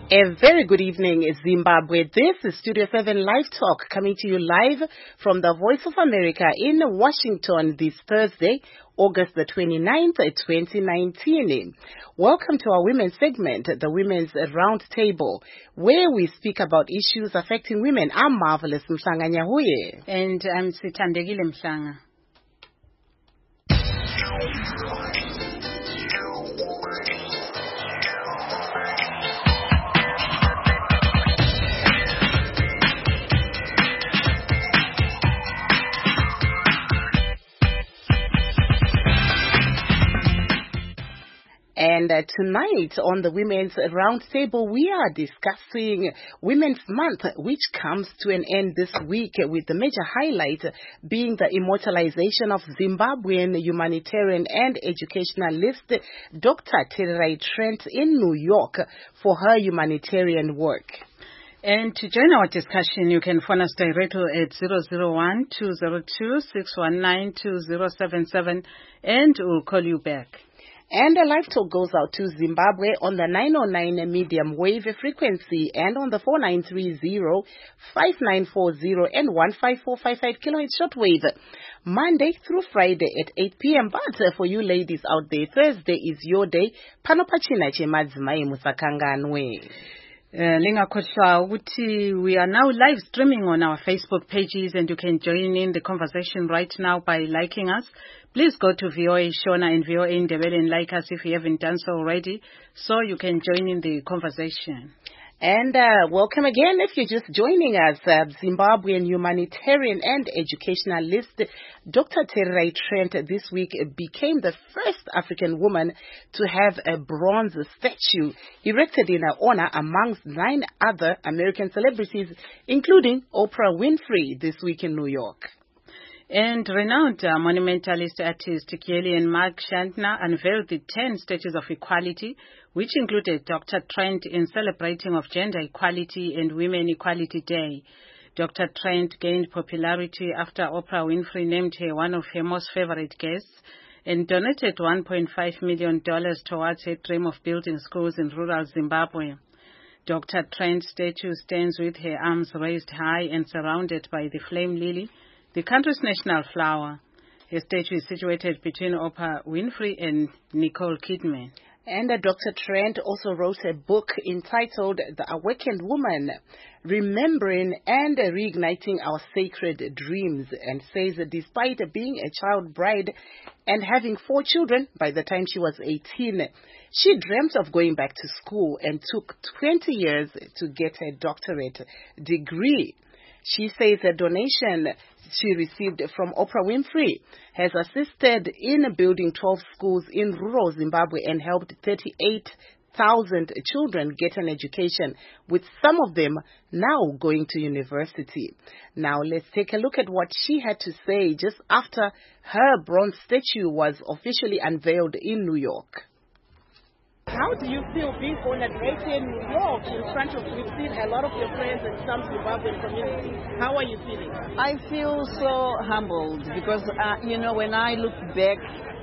A very good evening, Zimbabwe. This is Studio 7 Live Talk coming to you live from the Voice of America in Washington this Thursday, August the 29th, 2019. Welcome to our women's segment, the Women's Roundtable, where we speak about issues affecting women. I'm Marvelous Mhlanga Nyahuye. And I'm Sithandekile Mhlanga. And tonight on the Women's Roundtable, we are discussing Women's Month, which comes to an end this week, with the major highlight being the immortalization of Zimbabwean humanitarian and educationalist Dr. Tererai Trent in New York for her humanitarian work. And to join our discussion, you can phone us directly at 001-202-619-2077, and we'll call you back. And a live talk goes out to Zimbabwe on the 909 medium wave frequency and on the 4930-5940 and 15455 kilohertz shortwave, Monday through Friday at 8 p.m. But for you ladies out there, Thursday is your day. Panopachina che madzimai musakanganwe. We are now live streaming on our Facebook pages, and you can join in the conversation right now by liking us. Please go to VOA Shona and VOA Ndebele and like us if you haven't done so already, so you can join in the conversation. And welcome again if you're just joining us. Zimbabwean humanitarian and educationalist Dr. Tererai Trent this week became the first African woman to have a bronze statue erected in her honor amongst 9 other American celebrities, including Oprah Winfrey, this week in New York. And renowned monumentalist artist Kieli and Mark Shantner unveiled the 10 statues of equality, which included Dr. Trent in celebrating of Gender Equality and Women Equality Day. Dr. Trent gained popularity after Oprah Winfrey named her one of her most favorite guests and donated $1.5 million towards her dream of building schools in rural Zimbabwe. Dr. Trent's statue stands with her arms raised high and surrounded by the flame lily, the country's national flower. Her statue is situated between Oprah Winfrey and Nicole Kidman. And Dr. Trent also wrote a book entitled The Awakened Woman, Remembering and Reigniting Our Sacred Dreams, and says that despite being a child bride and having 4 children by the time she was 18, she dreamt of going back to school and took 20 years to get a doctorate degree. She says a donation she received from Oprah Winfrey has assisted in building 12 schools in rural Zimbabwe and helped 38,000 children get an education, with some of them now going to university. Now let's take a look at what she had to say just after her bronze statue was officially unveiled in New York. How do you feel being honored right here in New York in front of, we've seen a lot of your friends and some Zimbabwean community? How are you feeling? I feel so humbled because, when I look back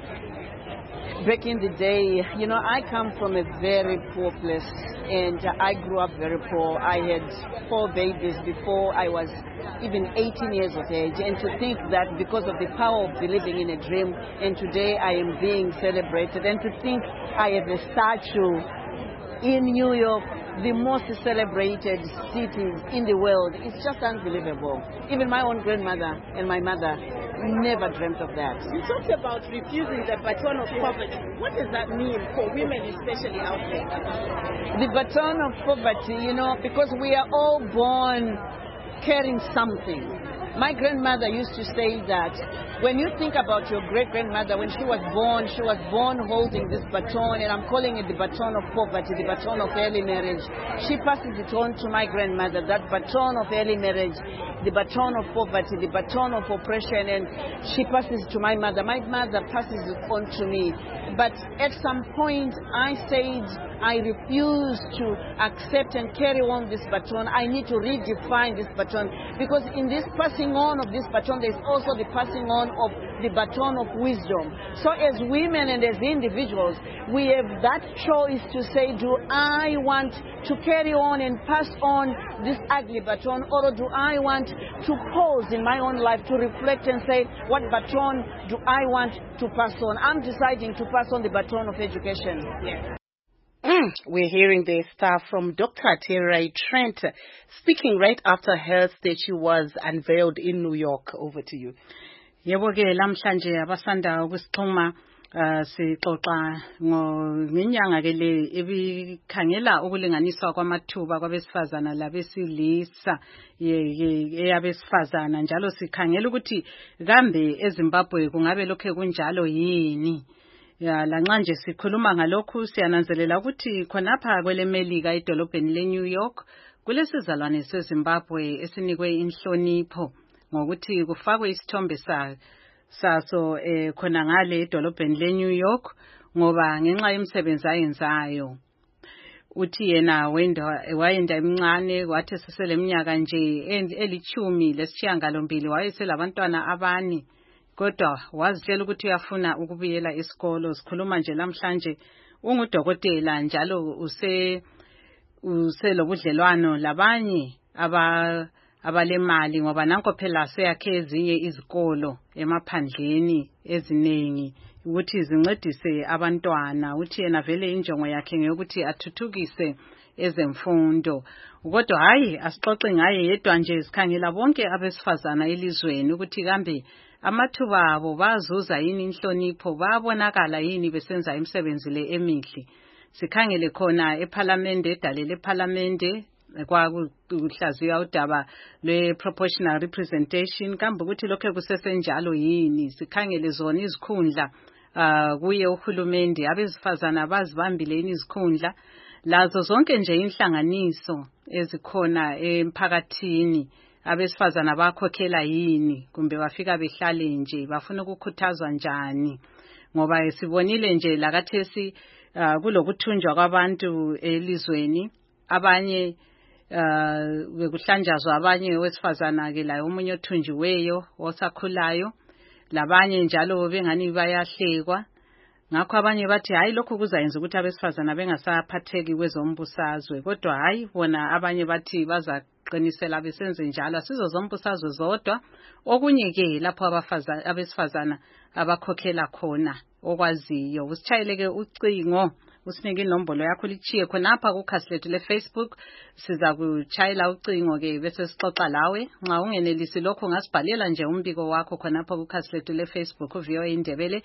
in the day, I come from a very poor place and I grew up very poor. I had 4 babies before I was even 18 years of age, and to think that because of the power of believing in a dream, and today I am being celebrated, and to think I have a statue in New York, the most celebrated cities in the world. It's just unbelievable. Even my own grandmother and my mother never dreamt of that. You talked about refusing the baton of poverty. What does that mean for women, especially out there? The baton of poverty, because we are all born carrying something. My grandmother used to say that when you think about your great-grandmother, when she was born holding this baton, and I'm calling it the baton of poverty, the baton of early marriage. She passes it on to my grandmother, that baton of early marriage, the baton of poverty, the baton of oppression, and she passes it to my mother. My mother passes it on to me. But at some point, I said, I refuse to accept and carry on this baton. I need to redefine this baton, because in this passing on of this baton, there's also the passing on of the baton of wisdom. So as women and as individuals, we have that choice to say, do I want to carry on and pass on this ugly baton, or do I want to pause in my own life to reflect and say, what baton do I want to pass on? I'm deciding to pass on the baton of education. We're hearing the stuff from Dr. Terry Trent speaking right after her statue was unveiled in New York. Over to you. Yebo ke lamhlanje abasanda ukusixhuma sixoxa ngenyanga ke le ebikhangela ukulinganiswa kwamathuba kwabesifazana labesilisa eyabesifazana, njalo sikhangela ukuthi kambe eZimbabwe kungabe lokho kunjalo yini. Lanxa nje sikhuluma ngalokhu siyananzelela ukuthi khonapha kwelemelika edolobheni leNew York kulesizalwane seZimbabwe esinikwe inhlonipho ngokuthi kufakwe isithombe saso khona ngale edolobheni leNew York ngoba ngenxa yemsebenzi ayenzayo. Uthi yena wayenda emncane, wathi seseleminyaka nje elithumi lesishiyangalombili, wayeselabantwana abane, kodwa wazitshela ukuthi uyafuna ukubuyela esikolo. Sikhuluma nje lamhlanje ungudokotela njalo uselobudlelwano labanye abalemali, ngoba nanko phela seyakhe ezinye izikolo emaphandleni eziningi ukuthi zincedise abantwana. Uthi yena vele injongo yakhe ngeyokuthi athuthukise ezemfundo, kodwa hayi asixoxe ngaye yedwa nje. Sikhangela bonke abesifazana elizweni ukuthi kambe amathuba abo bazuza yini inhlonipho, babonakala yini besenza imisebenzi le emihle. Sikhangele khona eParliament, edalele eParliament kwakuhlaziya udaba lwe-proportional representation, kambe ukuthi lokho kusesenjalo yini. Sikhangele zona izikhundla kuye uhulumende, abesifazana bazibambile yini izikhundla. Lazo zonke nje inhlanganiso ezikhona emphakathini, abesifazana bakhokhela yini, kumbe bafika behlale nje, bafuna ukukhuthazwa njani. Ngoba sibonile nje lakathesi kulokuthunjwa kwabantu elizweni, abanye bekuhlanjazwa abanye wesifazana ke layo omunye othunjiweyo osakhulayo, labanye njalo bengani bayahlekwa. Ngakho abanye bathi hayi lokho kuzayenza ukuthi abesifazana bengasaphatheki kwezombusazwe, kodwa hayi bona abanye bathi bazaqinisela besenze njalo sizo zombusazwe zodwa. Okunye ke lapho abesifazana abakhokhela khona okwaziyo. Usitshayeleke ucingo, usinike inombolo yakho lichiye khonapha kukhasi lethu leFacebook. Siza kuchayela ucingo ke bese sixoxa lawe. Nxa ungenelisi lokho ungasibhalela nje umbiko wakho khonapha kukhasi lethu leFacebook uVOA Indebele,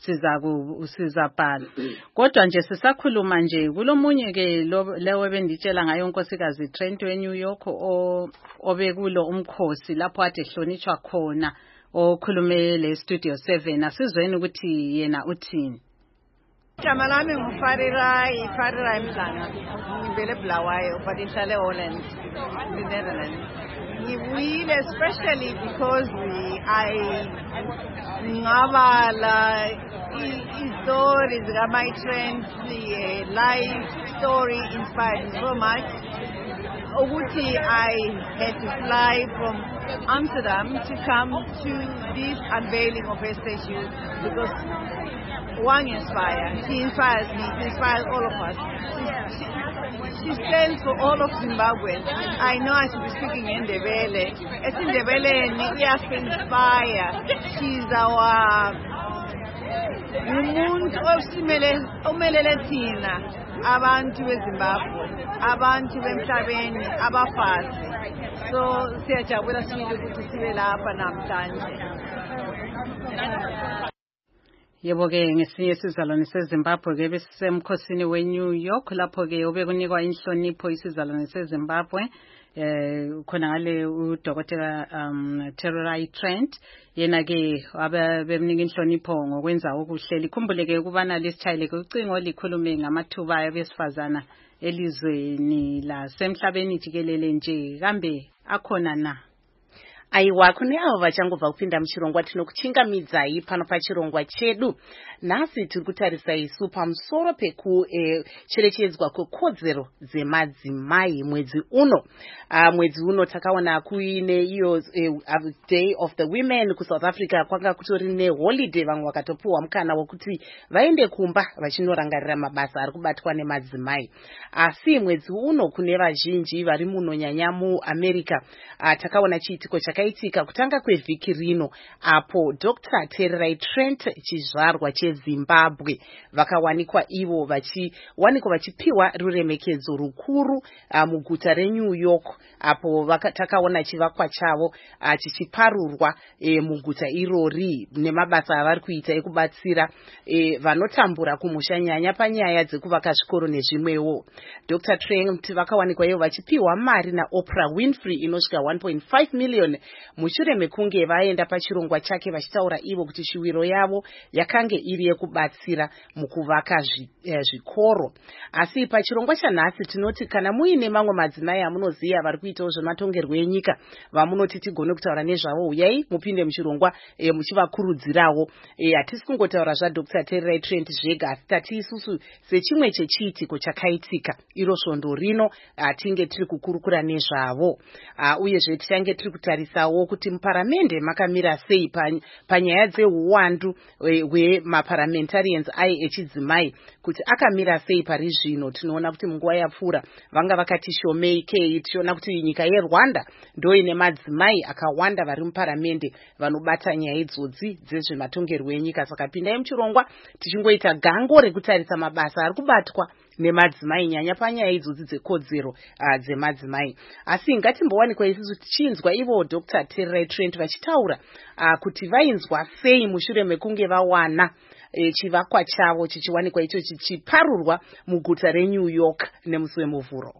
sizabhala. Kodwa nje sisakhuluma nje kulomunye ke lewe benditshela ngayo unkosikazi Trent weNew York obekulo umkhosi lapho ade hlonitshwa khona, okhulume le Studio 7. Asizweni ukuthi yena uthini. Igama lami nguFarirai Mhlanga, ngivele Bulawayo but ngihlala eHolland, the Netherlands. Ngibuyile especially because ngabala istory zikaMai Trent, life story inspired me so much ukuthi I had to fly from Amsterdam to come to this unveiling of her statue, because one inspires. She inspires me. She inspires all of us. She stands for all of Zimbabweans. I know I should be speaking in Ndebele. It's in Ndebele, yes, inspire. She's our umuntu omelele thina abantu beZimbabwe, abantu bemhlabeni, abafazi. So siyajabula sibili ukuthi sibe lapha namhlanje. Yebo ke ngesinye isizalwane seZimbabwe ke besemkhosini weNew York lapho ke obekunikwa inhlonipho isizalwane seZimbabwe khona ngale uDokotela Terry Trent, yena ke abemnika inhlonipho ngokwenza okuhleli. Khumbuleke ukubana lesitshayeleke ucingo likhulume ngamathuba abesifazana elizweni lasemhlabeni jikelele nje, kambe akhona na? Aiwa, kune avo vachangobva kupinda muchirongwa tinokuchingamidzai pano pachirongwa chedu. Nhasi tiri kutarisa isu pamusoro pekucherechedzwa kwekodzero dzemadzimai mwedzi uno. Mwedzi uno takaona kuine iyo Day of the Women kuSouth Africa kwanga kutori neholiday, vamwe vakatopuwa mukana wokuti vaende kumba vachinorangarira mabasa ari kubatwa nemadzimai. Asi mwedzi uno kune vazhinji vari muno nyanya muAmerica takaona chiitiko chakaitika kutanga kwevhiki rino apo Dr. Terry Trent chizvarwa cheZimbabwe vakawanikwa ivo vachipiwa ruremekedzo rukuru muguta reNew York apo takaona chivakwa chavo chichiparurwa muguta irori nemabasa avari kuita ekubatsira vanotambura kumusha nyanya panyaya dzekuvaka zvikoro nezvimwewo. Dr. Trent vakawanikwa ivo vachipiwa mari naOprah Winfrey inosvika 1.5 million mushure mekunge vaenda pachirongwa chake vachitaura ivo kuti shuviro yavo yakange iri yekubatsira mukuvaka zvikoro. Asi pachirongwa chanhasi tinoti kana muine mamwe madzimai amunoziva vari kuitawo zvematongerwo enyika vamunoti tigone kutaura nezvavo, uyai mupinde muchirongwa muchivakurudzirawo. Hatisi kungotaura zvaDr. Terry Trent zvega, asi tati isusu sechimwe chechiitiko chakaitika iro svondo rino tinge tiri kukurukura nezvavo. Uyezve tichange tiri kutarisawo kuti muparamende makamira sei panyaya dzeuwandu hwemaparliamentarians ai echidzimai kuti akamira sei pari zvino. Tinoona kuti munguva yapfuura vanga vakati shomei kei, tichiona kuti nyika yeRwanda ndo ine madzimai akawanda vari muparamende vanobata nyaya idzodzi dzezvematongerwo enyika. Saka pindai muchirongwa tichingoita gango rekutarisa mabasa ari kubatwa nemadzimai nyanya panyaya idzodzi dzekodzero dzemadzimai. Asi ngatimbowanikwa isusu tichinzwa ivo Dr. Terry Trent vachitaura kuti vainzwa sei mushure mekunge vawana chivakwa chavo chichiwanikwa icho chichiparurwa muguta reNew York nemusi wemuvhuro.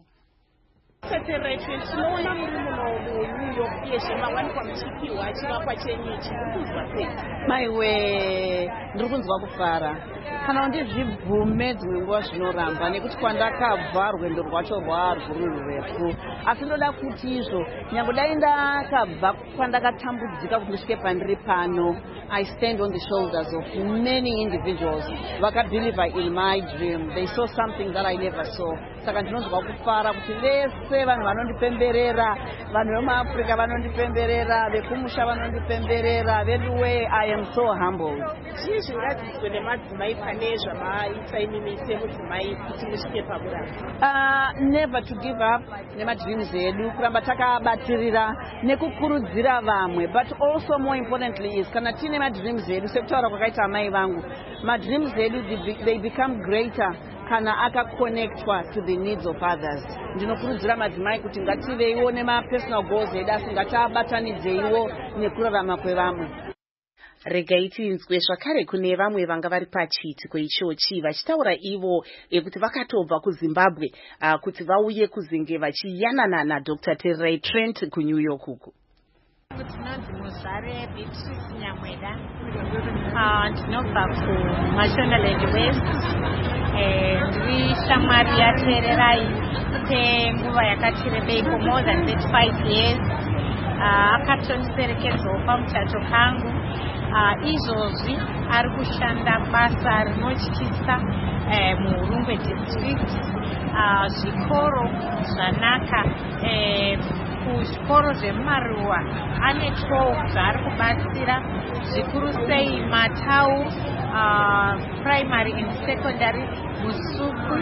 Tinoona muri muno muNew York yeshe mawanikwa muchipiwa chivakwa chenyu ichi, muri kunzwa sei? Maiwe, ndiri kunzwa kufara kana ndizvibvume dzimwe nguva zvinoramba nekuti kwandakabva rwendo rwacho rwarwuri rurefu, asi ndoda kuti izvo nyange dai ndakabva kwandakatambudzika kuti ndisvike pandiri pano, I stand on the shoulders of many individuals vakabelieve in my dream. They saw something that I never saw. Saka ndinonzwa kufara kuti vese vanhu vanondipemberera, vanhu vemuAfrica vanondipemberera, vekumusha vanondipemberera, veduwe, I am so humbled. Chii zviratidzwe nemadzimai pane zvamaita imimi semudzimai kuti musvike pakuramba? Never to give up nemadreams edu, kuramba takabatirira nekukurudzira vamwe, but also more importantly is kana tine madreams edu sekutaura kwakaita amai vangu, madreams edu they become greater kana akaconnectwa to the needs of others. Ndinokurudzira madzimai kuti ngativeiwo nemapersonal goals edu asi ngatiabatanidzeiwo nekurarama kwevamwe. Regai tinzwe zvakare kune vamwe vanga vari pachiitiko ichochi vachitaura ivo kuti vakatobva kuZimbabwe kuti vauye kuzenge vachiyanana naDr. Terry Trent kuNew York uku. Tinonzi Muzvare Beatrice Nyamweda, ndinobva kuMashonaland West. Ndiri shamwari yaTererai kwenguva yakati rebei for more than 35 years. Akatondiperekedzawo pamuchato kangu. Izvozvi ari kushanda basa rinotyisa muHurungwe district. Zvikoro zvanaka, kuzvikoro zvemumaruwa ane 12 zvaari kubatsira, zvikuru sei Matau primary and secondary, Musuku.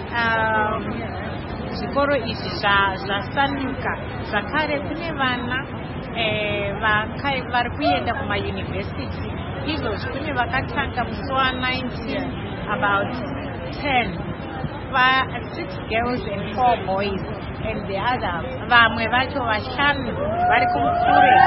Zvikoro izvi zvasanuka. Zvakare kune vana vari kuenda kumayunivhesiti. Izvozvi kune vakatanga musi wa19 about 10, 6 girls and 4 boys, and the other vamwe vacho vashanu vari kumukure.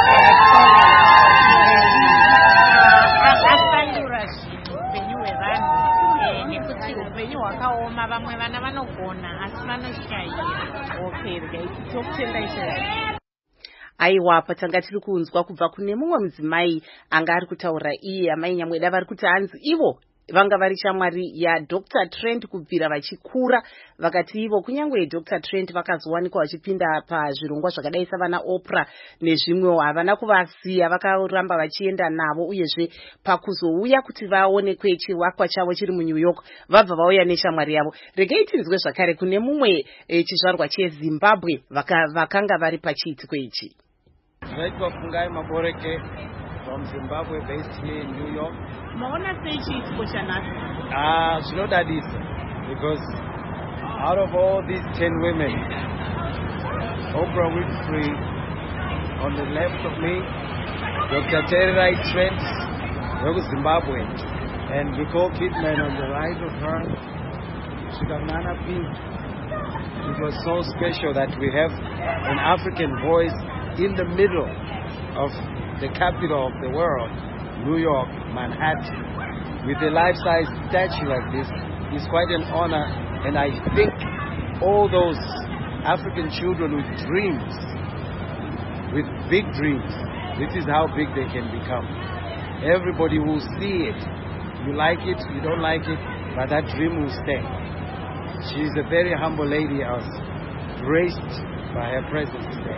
Asandura upenyu hwevanhu nekuti upenyu hwakaoma, vamwe vana vanogona asi vanoshaira. Okay, regai tokutendai chaivo. Aiwa, patanga tiri kunzwa kubva kune mumwe mudzimai anga ari kutaura iye amai Nyamweda vari kuti hanzi ivo vanga vari shamwari yaDr Trent kubvira vachikura. Vakati ivo kunyange Dr Trent vakazowanikwa vachipinda pazvirongwa zvakadai savana Oprah nezvimwewo, havana kuvasiya, vakaramba vachienda navo, uyezve pakuzouya kuti vaonekwe chivakwa chavo chiri muNew York vabva vauya neshamwari yavo. Regei tinzwe zvakare kune mumwe chizvarwa cheZimbabwe vakanga vari pachiitiko ichi. Naitwa Fungai Maboreke from Zimbabwe, based here in New York. Maona sei chiitiko chanhasi? Zvinodadisa, because out of all these 10 women, Oprah Winfrey on the left of me, Dr. Terry Trent, Zimbabwe, and Nicole Kidman on the right of her, Shikamana Pink. It was so special that we have an African voice in the middle of the capital of the world, New York, Manhattan, with a life-size statue like this. Is quite an honor, and I think all those African children with dreams, with big dreams, this is how big they can become. Everybody will see it. You like it, you don't like it, but that dream will stay. She is a very humble lady. I was graced by her presence today.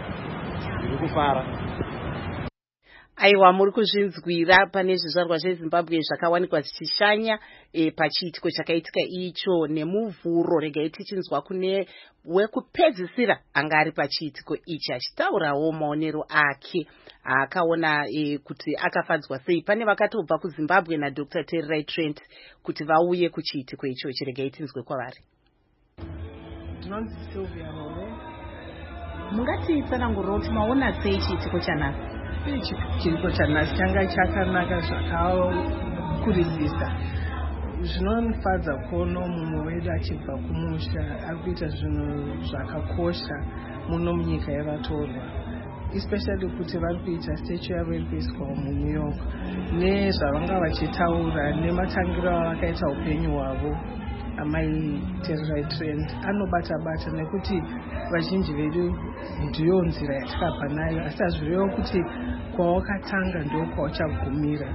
Aiwa, muri kuzvinzwira pane zvizvarwa zveZimbabwe zvakawanikwa zvichishanya pachiitiko chakaitika icho nemuvhuro. Regai tichinzwa kune wekupedzisira anga ari pachiitiko ichi achitaurawo maonero ake akaona kuti akafadzwa sei. Pane vakatobva kuZimbabwe naDr Terry Trent kuti vauye kuchiitiko ichochi. Regai tinzwe kwavari. Ndinonzi Sylvia Nole. Mungatitsanangurira kuti maona sei chiitiko chanhasi? Chiitiko chanhasi changa chakanaka zvakakurisisa. Zvinonifadza kuona mumwe wedu achibva kumusha ari kuita zvinhu zvakakosha muno munyika yavatorwa, especially kuti vari kuita statue yavo iri kuiswa muNew York, nezvavanga vachitaura nematangiro avakaita upenyu hwavo. Amai Terry Trent anobata nekuti vazhinji vedu ndiyo nzira yatakabva nayo, asi hazvirevo kuti kwawakatanga ndo kwauchagumira.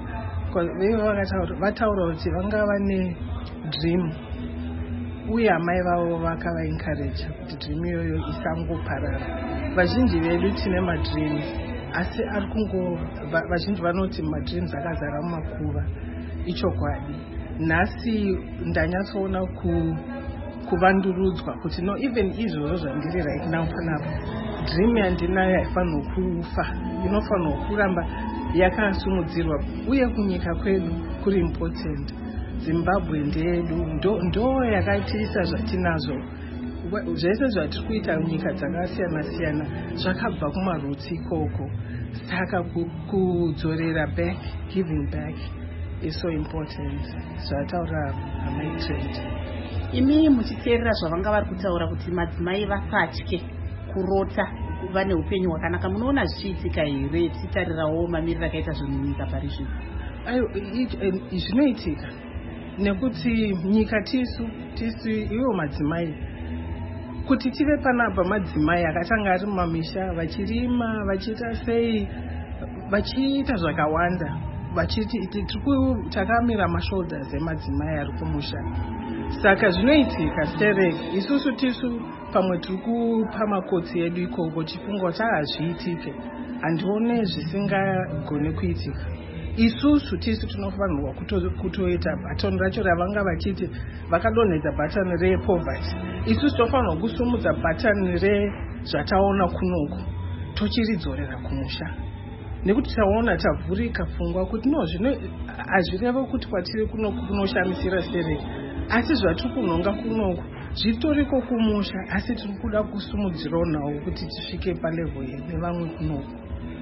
Vataura kuti vanga vane dream, uye amai vavo vakavaencourage kuti dream iyoyo isangoparara. Vazhinji vedu tine madreams, asi vazhinji vanoti madreams akazara mumakuva. Ichokwadi. Nhasi ndanyatsoona kuvandurudzwa kuti no, even izvozvo zvandiri right now panapa, dream yandinayo haifanirwa kufa, inofanirwa kuramba yakasimudzirwa, uye kunyika kwedu kuri important. Zimbabwe ndeyedu, ndo yakatiisa zvatinazvo. Zvese zvatiri kuita nyika dzakasiyana zvakabva kumarutsi ikoko. Saka kudzorera back, giving back is so important. Zvataura amai Trent. Imi muchiteerera zvavanga vari kutaura kuti madzimai vasatye kurota vane upenyu hwakanaka, munoona zvichiitika here? Titarirawo mamiriro akaita zvinhu nyika pari zvino. Zvinoitika nekuti nyika tisu iwo madzimai, kuti tive panapa madzimai akatanga ari mumamisha vachirima, vachiita sei, vachiita zvakawanda, vachiti takamira mashoulders emadzimai ari kumusha. Saka zvinoitika stereki, isusu tisu pamwe tiri kupa makotsi edu ikoko tifunga kuti hazviitike, handione zvisingagone kuitika. Isusu tisu tinofanirwa kutoita bhatoni racho ravanga vachiti vakadonhedza bhatani repoverty. Isusu tofanirwa kusumudza bhatani rezvataona kunoku tochiridzorera kumusha, nekuti taona tavhurika pfungwa kuti no, zvino hazvireva kuti kwatiri kunoku kunoshamisira stereki, asi zvatiri kunonga kunoku zvitoriko kumusha, asi tiri kuda kusumudzirawo nawo kuti tisvike palevel nevamwe kunoku.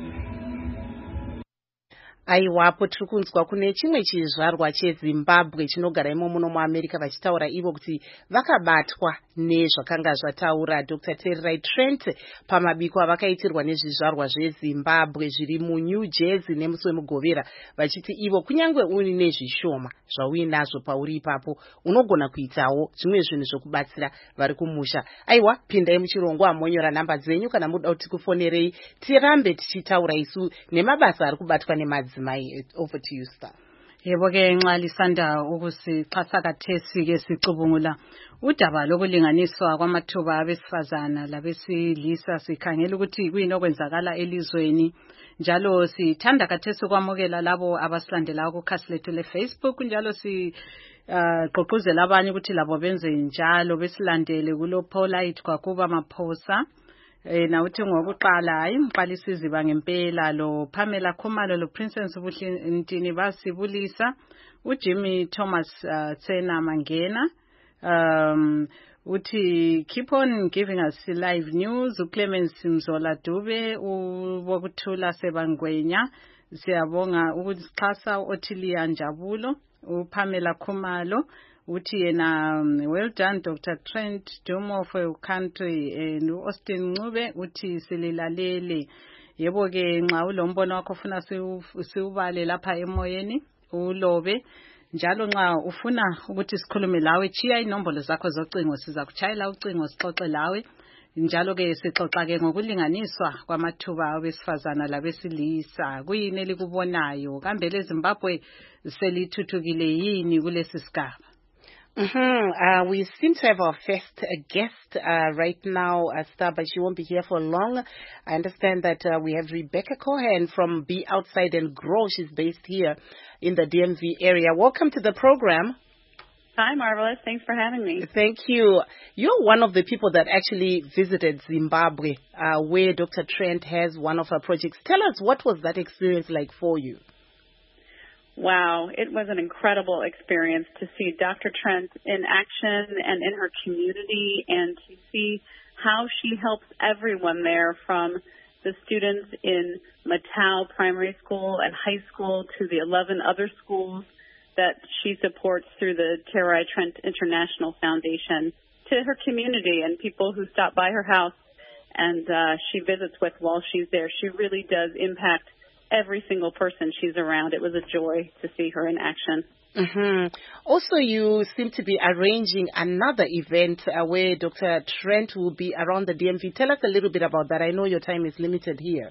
Aiwapo tiri kunzwa kune chimwe chizvarwa cheZimbabwe chinogara imo muno muAmerica vachitaura ivo kuti vakabatwa nezvakanga zvataura Dr Terry Trent pamabiko avakaitirwa nezvizvarwa zveZimbabwe zviri muNew Jersey nemusi wemugovera, vachiti ivo kunyange uine zvishoma zvauinazvo pauri ipapo unogona kuitawo zvimwe zvinhu zvokubatsira vari kumusha. Aiwa, pindai muchirongwa monyora namba dzenyu kana muda kuti kufonerei tirambe tichitaura isu nemabasa ari kubatwa nemadzimai. Over to you, sir. Yebo ke nxa lisanda ukusixhasa kathesi ke sicubungula udaba lokulinganiswa kwamathuba abesifazana labesilisa sikhangela ukuthi kuyini okwenzakala elizweni njalo sithanda kathesi ukwamukela labo abasilandela kukhasi lethu leFacebook njalo gqugquzela abanye ukuthi labo benze njalo besilandele kulo Polite kwakuba Maphosa na uthi ngokuqala hayi mqalisa iziba ngempela lo Pamela Khumalo lo Princess Buhlintini basibulisa uJimmy Thomas Tsena Mangena uthi keep on giving us live news uClemens Mzola Dube ubokuthula Sebangwenya siyabonga ukusixhasa Othilia Njabulo uPamela Khumalo uthi yena well done Dr. Trent Dumo for your country and Austin Ncube uthi sililalele yebo ke nxa ulombono wakho ufuna siubale lapha emoyeni ulobe njalo nxa ufuna ukuthi sikhulume lawe chiya inombolo zakho zocingo siza kuchayela ucingo sixoxe lawe njalo ke sixoxa ke ngokulinganiswa kwamathuba abesifazana labesilisa kuyini elikubonayo kambe leZimbabwe selithuthukile yini kulesi sigaba. We seem to have our first guest right now, Star, but she won't be here for long. I understand that we have Rebecca Cohen from Be Outside and Grow. She's based here in the DMV area. Welcome to the program. Hi, Marvelous. Thanks for having me. Thank you. You're one of the people that actually visited Zimbabwe, where Dr. Trent has one of her projects. Tell us, what was that experience like for you? Wow, it was an incredible experience to see Dr. Trent in action and in her community and to see how she helps everyone there from the students in Matau Primary School and high school to the 11 other schools that she supports through the Terai Trent International Foundation to her community and people who stop by her house and she visits with while she's there. She really does impact every single person she's around. It was a joy to see her in action. Also, you seem to be arranging another event where Dr. Trent will be around the DMV. Tell us a little bit about that. I know your time is limited here.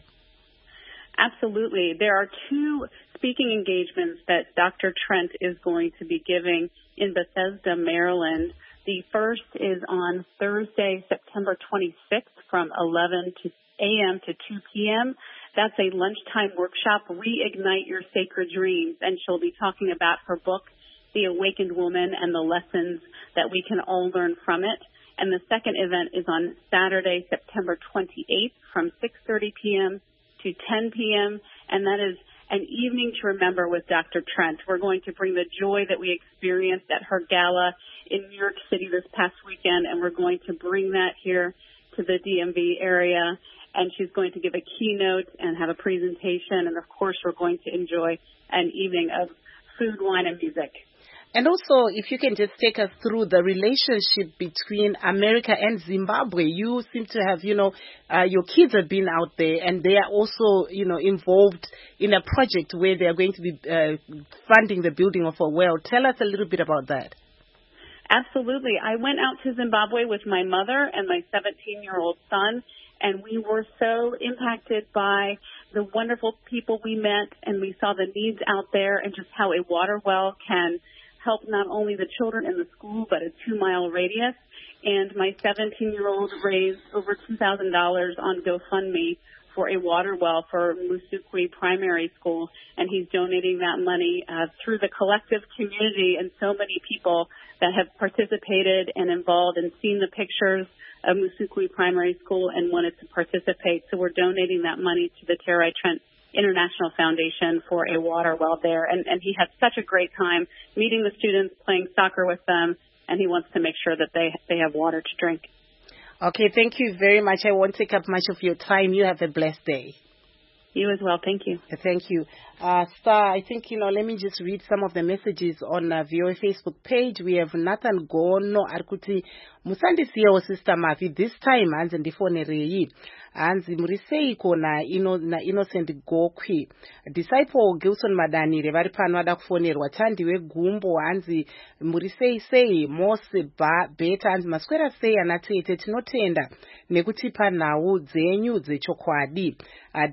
Absolutely. There are 2 speaking engagements that Dr. Trent is going to be giving in Bethesda, Maryland. The first is on Thursday, September 26th from 11 a.m. to 2 p.m. That's a lunchtime workshop, Reignite Your Sacred Dreams, and she'll be talking about her book, The Awakened Woman, and the lessons that we can all learn from it. And the second event is on Saturday, September 28th from 6:30 p.m. to 10 p.m., and that is an evening to remember with Dr. Trent. We're going to bring the joy that we experienced at her gala in New York City this past weekend, and we're going to bring that here to the DMV area. And she's going to give a keynote and have a presentation. And, of course, we're going to enjoy an evening of food, wine, and music. And also, if you can just take us through the relationship between America and Zimbabwe. You seem to have, your kids have been out there and they are also, involved in a project where they are going to be funding the building of a well. Tell us a little bit about that. Absolutely. I went out to Zimbabwe with my mother and my 17-year-old son. And we were so impacted by the wonderful people we met, and we saw the needs out there and just how a water well can help not only the children in the school, but a 2-mile radius. And my 17-year-old raised over $2,000 on GoFundMe for a water well for Musukwi Primary School, and he's donating that money through the collective community and so many people that have participated and involved and seen the pictures of Musukwi Primary School and wanted to participate. So we're donating that money to the Terai Trent International Foundation for a water well there. And he had such a great time meeting the students, playing soccer with them, and he wants to make sure that they have water to drink. Okay, thank you very much. I won't take up much of your time. You have a blessed day. You as well. Thank you. Thank you. Star, I think, let me just read some of the messages on VOA Facebook page. We have Nathan Gono Arkuti Musandisiya Sister Mavi. This time, Hanzi ndifone reyi. Hanzi murisei kona na Innocent Gokwi. Disciple Gilson Madani revari pano ada kufonerwa Thandiwe Gumbo. Hanzi murisei sei mose beta. Hanzi maswera sei anatete tinotenda nekuti panhau dzenyu dzechokwadi. Disciple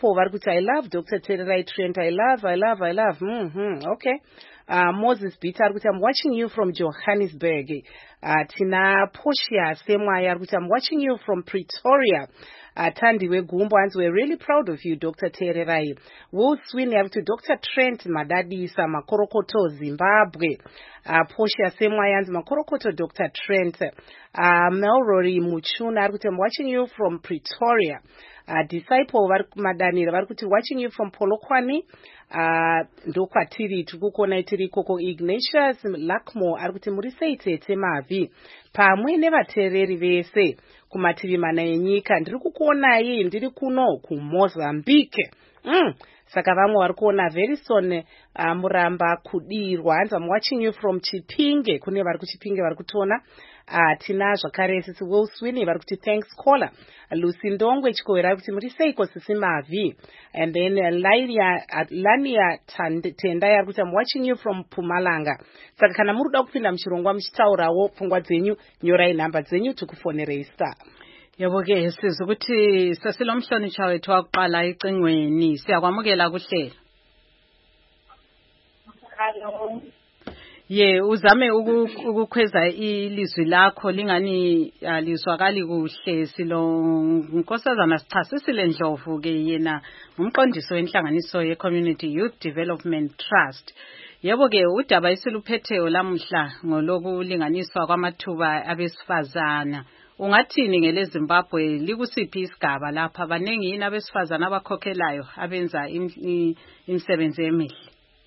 Disciple varikuti I love Dr. Tererai Trent. I love. Okay. Moses Bita arikuti I'm watching you from Johannesburg. Tina Portia Semwaya arikuti I'm watching you from Pretoria. Tandi Wegumbo, and we're really proud of you, Dr. Tererai. Will Sweeney to Dr. Trent Madadisa Makorokoto, Zimbabwe. Portia Semwayans Makorokoto, Dr. Trent. Melrory Muchuna, I'm watching you from Pretoria. Disciple Madani, watching you from Polokwane. Ndokwatiri tukukona itiri koko Ignatius Lakmo arikuti muriseite temavi pamwe nevatereri vese kumativi mana enyika ndiri kukuonai ndiri kuno kuMozambique. Saka vamwe vari kuona very soon Muramba Kudirwa. I'm watching you from Chipinge. Kune vari kuChipinge vari kutona. Tina zvakare sisi Will Sweeney vari kuti thanks caller. Lucy Ndongwe Chikoera kuti muriseiko sisi mavi. And then Lania Tenda yari kuti I'm watching you from Pumalanga. Saka kana muruda kupinda muchirongwa muchitaurawo pfungwa dzenyu nyorai nhamba dzenyu tikufonerei star. Yebo-ke sizwe ukuthi sasilomhlonishwa wethu wakuqala ecingweni siyakwamukela kuhlelo. Hello. Uzame ukukhweza ilizwi lakho lingani lizwakali kuhle. Silo Nkosazana Sichasisile Ndlovu ke yena umqondisi wenhlanganiso ye-Community Youth Development Trust. Yebo-ke udaba isiluphetheyo lamuhla ngolokulinganiswa kwamathuba abesifazana. Ungathini ngele Zimbabwe likusiphi isigaba lapha abanengi yini abesifazana abakhokhelayo abenza imisebenzi emihle?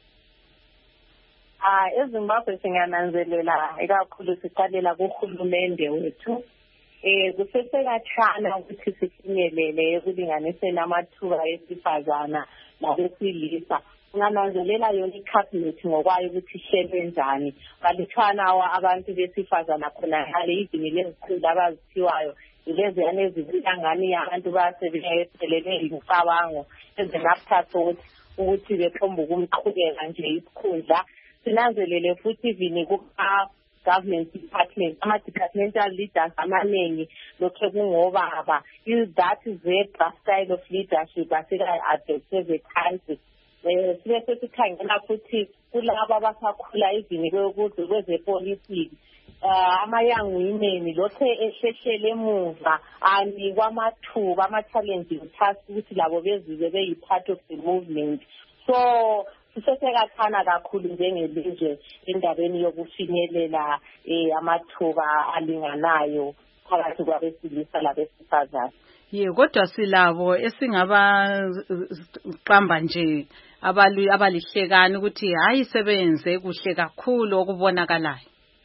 eZimbabwe singananzelela ikakhulu siqalela kuhulumende wethu kusesekatshana ukuthi sifinyelele ekulinganiseni amathuba esifazana nabesilisa. Ungananzelela yona icabinet ngokwayo ukuthi ihlelwe njani. Balutshwana abantu besifazana khona ngale izimile ezikhulu abazithiwayo ileziyana ezibilangani abantu basebenzelele imicabango ezinaphatho ukuthi bekhomba ukumqhubeka nje isikhundla. Sinanzelele futhi vini government department ama-departmental leaders amaningi lokho kungobaba. That is their style of leadership asika-adopte the country. Sibe sesikhangela futhi kulabo abasakhula izini kwezepolitiki ama-young women lokho ehlehlele emuva anikwa amathuba ama-challenging task ukuthi labo bezibe beyi-part of the movement. So sisesekathana kakhulu njengelizwe endabeni yokufinyelela amathuba alinganayo phakathi kwabesilisa labesifazane. Kodwa silabo esingaba qamba nje abalihlekani ukuthi hayi sebenze kuhle kakhulu okubonakalayo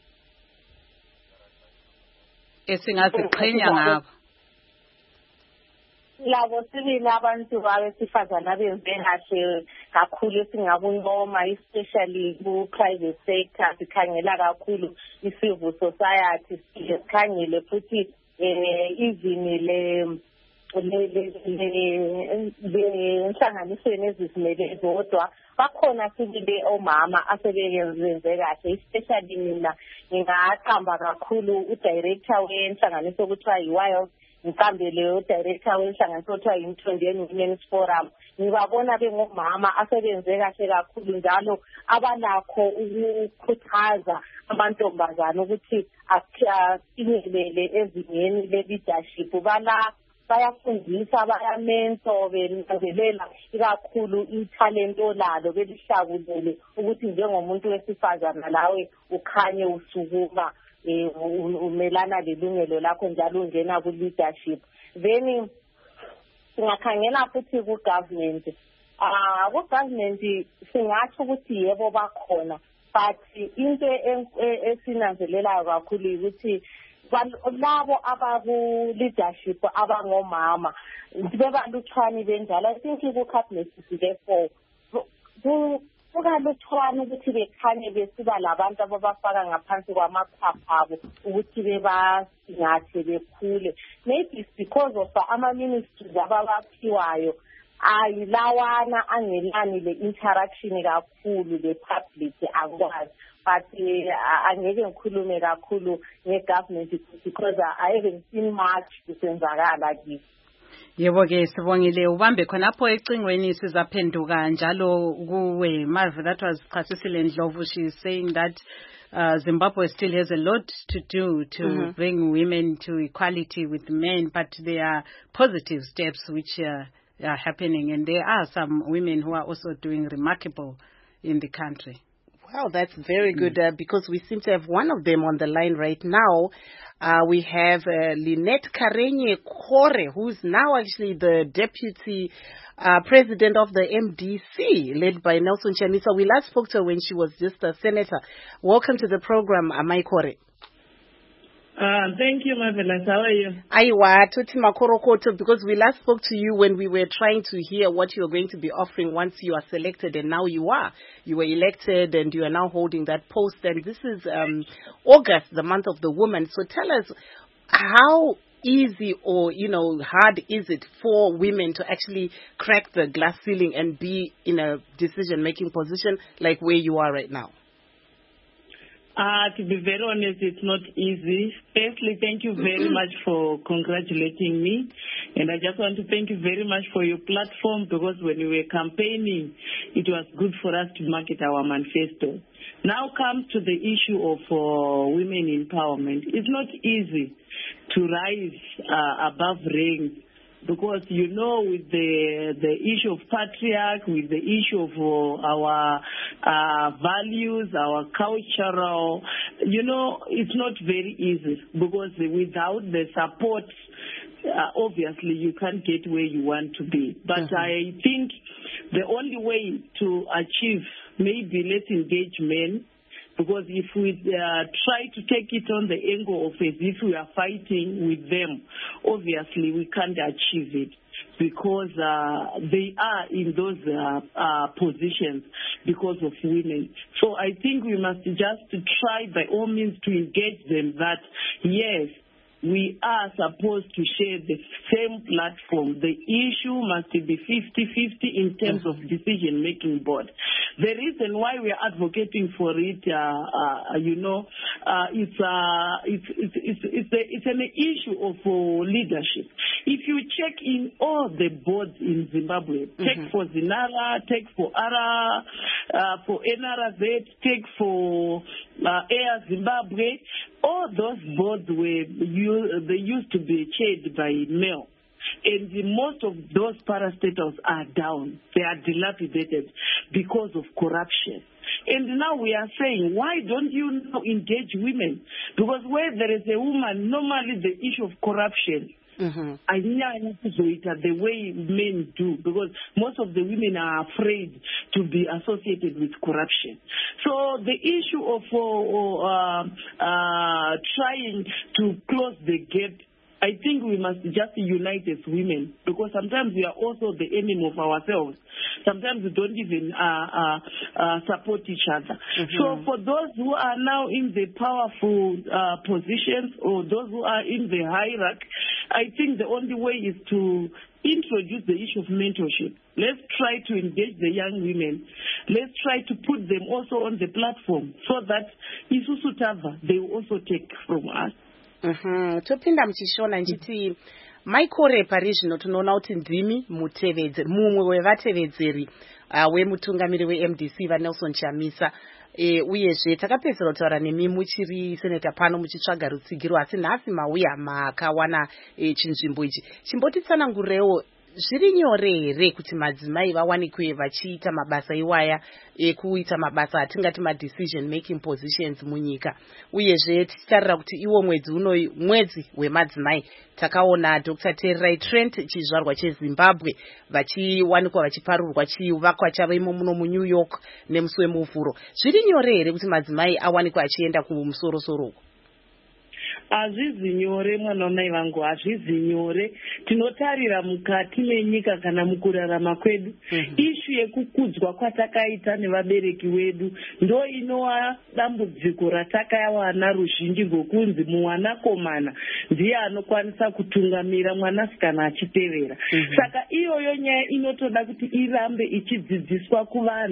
esingaziqhenya ngabo. Labo sibili abantu abesifazana abenze kahle kakhulu esingakuncoma especially ku-private sector. Sikhangela kakhulu i-civil society, sikhangele futhi izini inhlanganisweni ezizimele zodwa. Bakhona sibili omama asebenze kahle, especially mina ngingaqamba kakhulu udirector wenhlanganiso okuthiwa yi-Wild. Ngikambele udirector wenhlanganiso okuthiwa yi-Mthondeni Women's Forum. Ngibabona bengomama asebenze kahle kakhulu njalo abalakho ukukhuthaza amantombazana ukuthi afinyelele ezingeni le-leadership. Bayafundisa, bayamento, benanzelela ikakhulu ithalento lalo belihlakulele ukuthi njengomuntu wesifazana lawe ukhanye usukuma umelana lelungelo lakho njalo ungena ku-leadership. Then singakhangela futhi ku-government. Ku-government singatsho ukuthi yebo bakhona, but into esinanzelelayo kakhulu ukuthi labo abaku-leadership abangomama bebalutshwane benjalo. I think ku-cabinet therefore kukalutshwane ukuthi bekhanye besiba labantu ababafaka ngaphansi kwamakhapha abo ukuthi bebasingathe bekhule. Maybe it's because of ama-ministries ababaphiwayo ayilawana angelani le-interaction kakhulu le-public akwazi. But angeke ngikhulume kakhulu nge-government because I haven't seen much kusenzakala kithi. Yebo ke sibongile ubambe khonapho ecingweni sizaphenduka njalo kuwe Marv. That was Chasisile Ndlovu. She's saying that Zimbabwe still has a lot to do to bring women to equality with men, but there are positive steps which are happening, and there are some women who are also doing remarkable in the country. Well, that's very good because we seem to have one of them on the line right now. We have Lynette Karenye Kore, who's now actually the deputy president of the MDC, led by Nelson Chamisa. We last spoke to her when she was just a senator. Welcome to the program, Amai Kore. Thank you, Marvelous. How are you? Aiwa, Tuti Makorokoto, because we last spoke to you when we were trying to hear what you are going to be offering once you are selected, and now you are. You were elected and you are now holding that post, and this is August, the month of the woman. So tell us, how easy or, hard is it for women to actually crack the glass ceiling and be in a decision-making position like where you are right now? To be very honest, it's not easy. Firstly, thank you very much for congratulating me. And I just want to thank you very much for your platform, because when we were campaigning, it was good for us to market our manifesto. Now comes to the issue of women empowerment. It's not easy to rise above ranks, because, with the issue of patriarch, with the issue of our values, our cultural, it's not very easy, because without the support, obviously you can't get where you want to be. But I think the only way to achieve, maybe let's engage men, because if we try to take it on the angle of as if we are fighting with them, obviously we can't achieve it, because they are in those positions because of women. So I think we must just try by all means to engage them that, yes, we are supposed to share the same platform. The issue must be 50-50 in terms of decision-making board. The reason why we are advocating for it, it's an issue of leadership. If you check in all the boards in Zimbabwe, take for Zinara, take for ARA, for NRZ, take for Air Zimbabwe, all those boards they used to be chaired by male. And most of those parastatals are down. They are dilapidated because of corruption. And now we are saying, why don't you engage women? Because where there is a woman, normally the issue of corruption, I know the way men do, because most of the women are afraid to be associated with corruption. So the issue of trying to close the gap, I think we must just unite as women, because sometimes we are also the enemy of ourselves. Sometimes we don't even support each other. So for those who are now in the powerful positions, or those who are in the hierarchy, I think the only way is to introduce the issue of mentorship. Let's try to engage the young women. Let's try to put them also on the platform, so that they will also take from us. Topinda mchishona nchiti Maikore parizvino tunoona kuti ndimi mumwe wevatevedzeri wemutungamiri weMDC vaNelson Chamisa, uyezve takapedzera kutaura nemi muchiri seneta pano muchitsvaga rutsigiro, asi nhasi mauya makawana chinzvimbo ichi. Chimbotitsanangurewo, zviri nyore here kuti madzimai vawanikwe vachiita mabasa iwaya ekuita mabasa atingati decision making positions munyika? Uyezve tichitarira kuti iwo mwedzi uno mwedzi wemadzimai, takaona Dr. Tererai Trent, chizvarwa cheZimbabwe, vachiwanikwa vachiparurwa chivakwa chavo imo muno muNew York nemusi wemuvhuro. Zviri nyore here kuti madzimai awanikwa achienda kumusoro-soro? Hazvizi nyore mwanamai vangu, hazvizi nyore. Tinotarira mukati menyika kana mukurarama kwedu, ishu yekukudzwa kwatakaita nevabereki vedu ndo inova dambudziko ratakawana ruzhinji, ngokunzi muwanakomana ndiye anokwanisa kutungamira mwanasikana achitevera. Saka iyoyo nyaya inotoda kuti irambe ichidzidziswa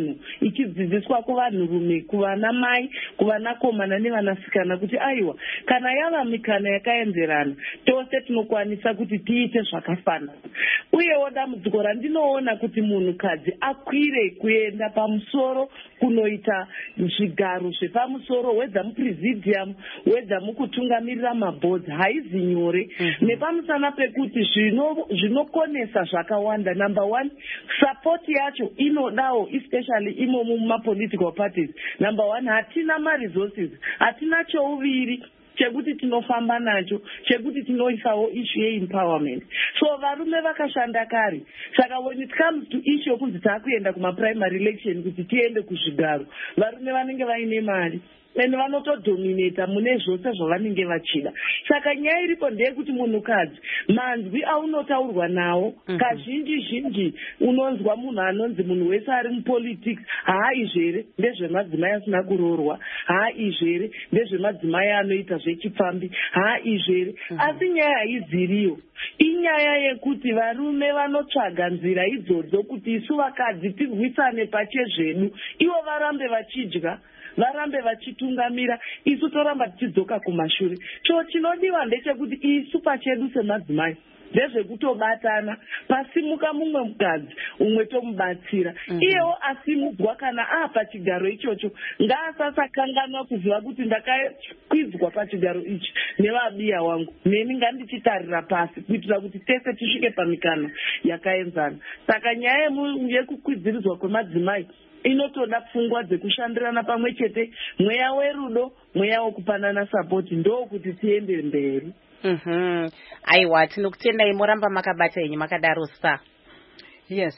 kuvanhurume, kuvana mai, kuvanakomana nevanasikana kuti aiwa, kana yava mikana yakaenzerana tose tinokwanisa kuti tiite zvakafanana. Uyewo dambudziko randinoona kuti munhukadzi akwire kuenda pamusoro kunoita zvigaro zvepamusoro, wedza mupresidium, wedza mukutungamirira mabhodhi, haizi nyore. Nepamusana pekuti zvinokonesa zvakawanda. Number one, support yacho inodawo, especially imomo mumapolitical parties. Number one, hatina ma-resources, hatina chouviri chekuti tinofamba nacho, chekuti tinoisawo issue ye-empowerment. So varume vakashanda kare. Saka when it comes to issue yokunzi takuenda kuma-primary election kuti tiende kuzvigaro, varume vanenge vaine mari ende vanotodominata mune zvose zvavanenge vachida. Saka nyaya iripo ndeyekuti munhukadzi, manzwi aunotaurwa nawo kazhinji unonzwa munhu anonzi munhu wese ari mupolitics, izvere ndezvemadzimai asina kuroorwa, izvere ndezvemadzimai anoita zvechipfambi, izvere. Asi nyaya haiziriyo. Inyaya yekuti varume vanotsvaga nzira idzodzo kuti isu vakadzi tirwisane pachezvedu, ivo varambe vachidya, varambe vachitungamira, isu toramba tichidzoka kumashure. Chinodiwa ndechekuti isu pachedu semadzimai ndezvekutobatana, pasimuka mumwe mukadzi umwe tomubatsira. Iyewo asimudzwa kana pachigaro ichocho, ngaasasakanganwa kuziva kuti ndakakwidzwa pachigaro ichi nevabiya wangu, neni ngandichitarira pasi kuitira kuti tese tisvike pamikana yakaenzana. Saka nyaya yekukwidziridzwa kwemadzimai inotoda pfungwa dzekushandirana pamwe chete, mweya werudo, mweya wekupanana sapoti, ndokuti tiende mberi. Aiwa, tinokutendai moramba makabata yenyu makadaro sa. Yes,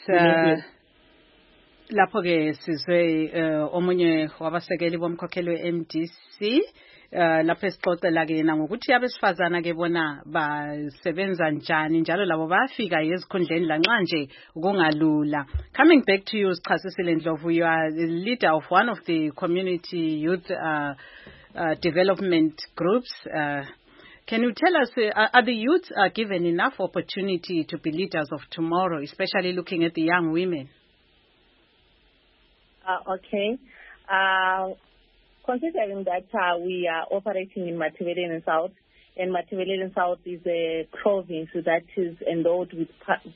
lapho ke sizwe omunye wabasekeli bomkhokheli we-MDC lapho esixoxela ke ngokuthi abesifazana ke bona basebenza njani njalo labo bafika ezikhundleni lanxa nje kungalula. Coming back to you, Sichasisile Ndlovu, you are the leader of one of the community youth development groups. Can you tell us, are the youth given enough opportunity to be leaders of tomorrow, especially looking at the young women? Okay. Considering that we are operating in Matabeleland South, and Matabeleland South is a province that is endowed with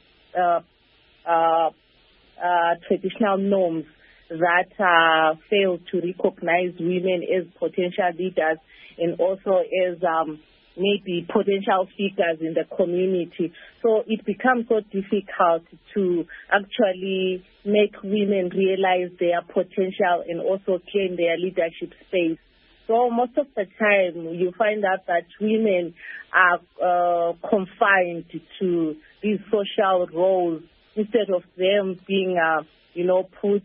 traditional norms that fail to recognize women as potential leaders and also as maybe potential figures in the community. So it becomes so difficult to actually make women realize their potential and also claim their leadership space. So most of the time you find out that women are confined to these social roles instead of them being, put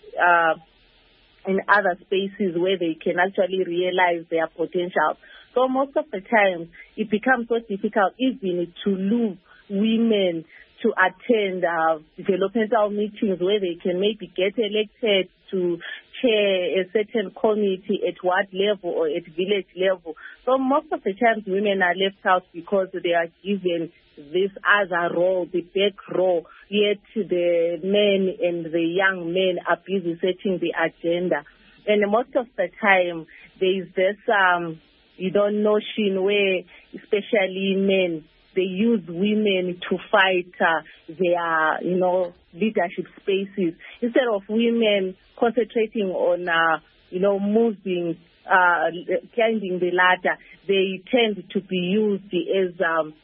in other spaces where they can actually realize their potential. So most of the time, it becomes so difficult even to lure women to attend developmental meetings where they can maybe get elected to chair a certain committee at ward level or at village level. So most of the times, women are left out because they are given this other role, the back role, yet the men and the young men are busy setting the agenda. And most of the time, there is this notion where, especially men, they use women to fight their, leadership spaces. Instead of women concentrating on, moving, climbing the ladder, they tend to be used as,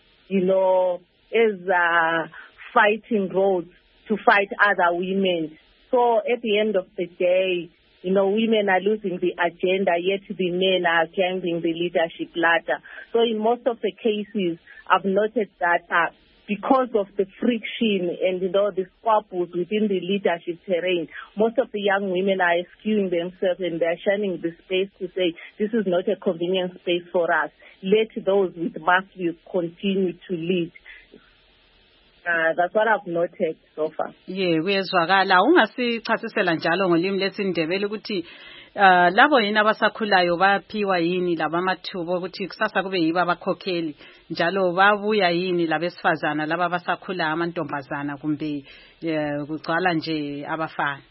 fighting roles to fight other women. So at the end of the day, women are losing the agenda, yet the men are climbing the leadership ladder. So in most of the cases, I've noted that because of the friction and, the squabbles within the leadership terrain, most of the young women are eschewing themselves and they're shunning the space to say, this is not a convenient space for us. Let those with muscles continue to lead. That's what I've noted so far. Yeah, kuyezwakala. Ungasichasisela njalo ngolimi lesiNdebele ukuthi labo yini abasakhulayo baphiwa yini laba amathuba ukuthi kusasa kube yiba abakhokheli njalo babuya yini labesifazana laba abasakhula amantombazana kumbe kugcwala nje abafana?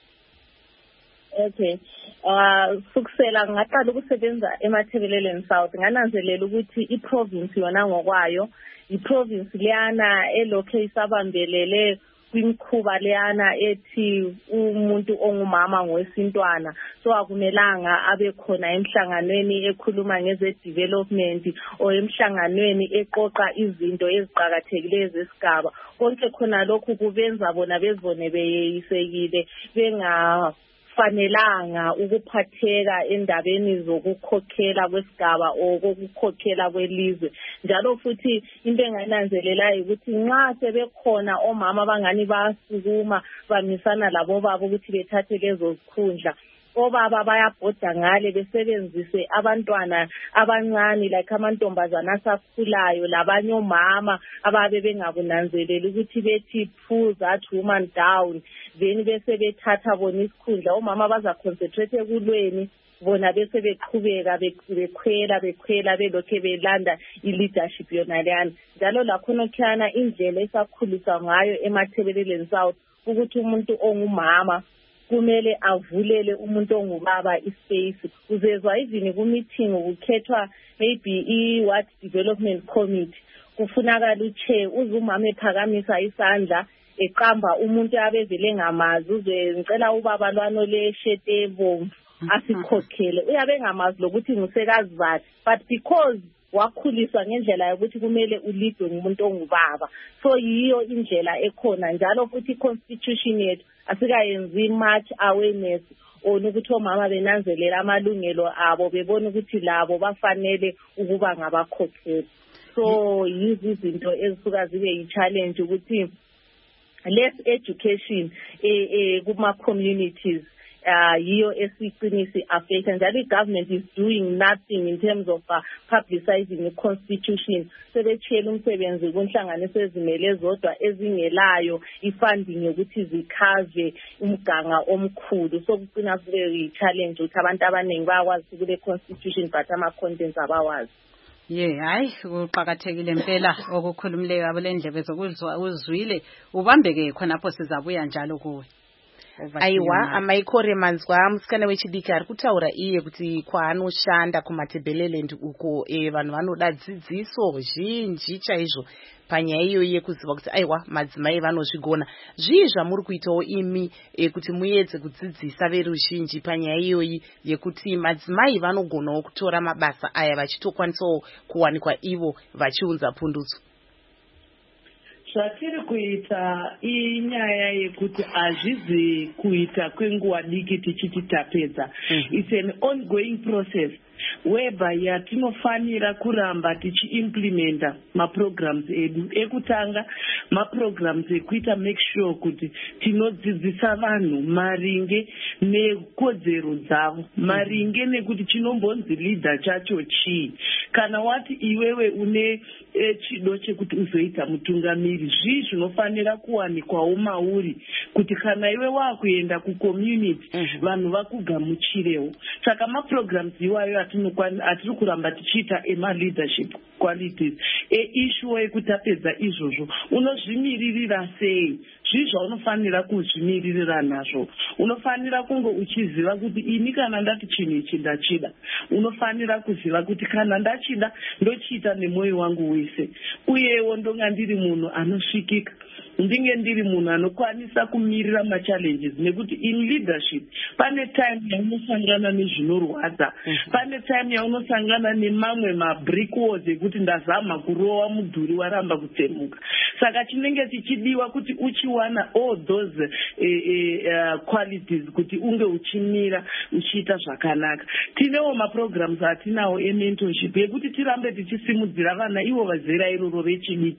Okay. Sukusela ngaqala ukusebenza eMathebeleleni South ngananzelela ukuthi iprovince yona ngokwayo iprovince leyana elokhe isabambelele kwimkhuba leyana ethi umuntu ongumama ngowesintwana so akumelanga abe khona emhlanganweni ekhuluma ngeze development o emhlanganweni eqoqa izinto eziqhakathekileyo zesigaba konke khona lokhu kubenza bona bezone beyisekile fanelanga ukuphatheka endabeni zokukhokhela kwesigaba okukhokhela kwelizwe njalo futhi into engananzelelayo ukuthi nxa sebekhona omama abangani basukuma bamisana labo babo ukuthi bethathe lezo zikhundla obaba bayabhoda ngale besebenzise abantwana abancane like amantombazana asakhulayo labanye omama ababe bengakunanzeleli ukuthi bethi pull that woman down then bese bethatha bona isikhundla omama baza concentrate ekulweni bona bese beqhubeka bekhwela belokhe belanda i-leadership yona leyana njalo lakhona khana indlela esakhulisa ngayo eMathebeleleni South ukuthi umuntu ongumama kumele avulele umuntu ongubaba ispace uzezwa even ku-meeting ukukhethwa maybe what development committee kufunakala uchair uzumama ephakamisa isandla eqamba umuntu abevele ngamazi uzengicela ubaba lwano leshete ebomvu asikhokhele uyabe ngamazi lokuthi ngusekazi bathi but because wakhuliswa ngendlela yokuthi kumele ulidwe ngumuntu ongubaba so yiyo indlela ekhona njalo futhi constitution yethu asikayenzi much awareness ukuthi omama benanzelela amalungelo abo bebona ukuthi labo bafanele ukuba ngabakhokheli so yizi izinto ezisuka zibe yi-challenge ukuthi less education kuma communities yiyo esiqinisi affect njalo i-government is doing nothing in terms of publicizing the constitution sebetshela umsebenzi kunhlanganiso ezimele zodwa ezingelayo ifunding yokuthi zikhave umganga omkhulu so kucina kube yi-challenge ukuthi abantu abaningi bayakwazi kule constitution but ama-contents abawazi. Hayi kuqhakathekile impela okukhulumileka abelendlebe zokuzwa uzwile ubambeke khonapho sizabuya njalo kuwe. Aiwa amaikore manzwa musikana wechidiki ari kutaura iye kuti kwaanoshanda kuMathebelelend uko vanhu vanoda dzidziso zhinji chaizvo panyaya iyoyi yekuziva kuti aiwa madzimai vanozvigona. Zvii zvamuri kuitawo imi kuti muedze kudzidzisa veruzhinji panyaya iyoyi yekuti madzimai vanogonawo kutora mabasa aya vachitokwanisawo kuwanikwa ivo vachiunza pundutso? Zvatiri kuita inyaya yekuti hazvizi kuita kwenguva diki tichiti tapedza. It's an ongoing process whereby yatinofanira kuramba tichiimplementa maprograms edu ekutanga maprograms ekuita make sure kuti tinodzidzisa vanhu maringe nekodzero dzavo maringe nekuti chinombonzi leader chacho chii kana wati iwewe une chido chekuti uzoita mutungamiri zvii zvinofanira kuwanikwawo mauri kuti kana iwe wakuenda kucommunity vanhu vakugamuchirewo saka maprograms iwayo atiri kuramba tichiita ema-leadership qualities issue yekuti apedza izvozvo unozvimiririra sei zvii zvaunofanira kuzvimiririra nazvo unofanira kunge uchiziva kuti ini kana ndati chinhu ichi ndachida unofanira kuziva kuti kana ndachida ndochiita nemwoyo wangu wese uyewo ndonga ndiri munhu anosvikika ndinge ndiri munhu anokwanisa kumirira machallenges nekuti in leadership pane time yaunosangana nezvinorwadza pane time yaunosangana nemamwe mabrick walls ekuti ndazama kurova mudhuri waramba kutsemuka saka chinenge chichidiwa kuti uchiwana all those qualities kuti unge uchimira uchiita zvakanaka. Tinewo maprograms atinawo ementorship yekuti tirambe tichisimudzira vana ivo vazera iroro rechidiki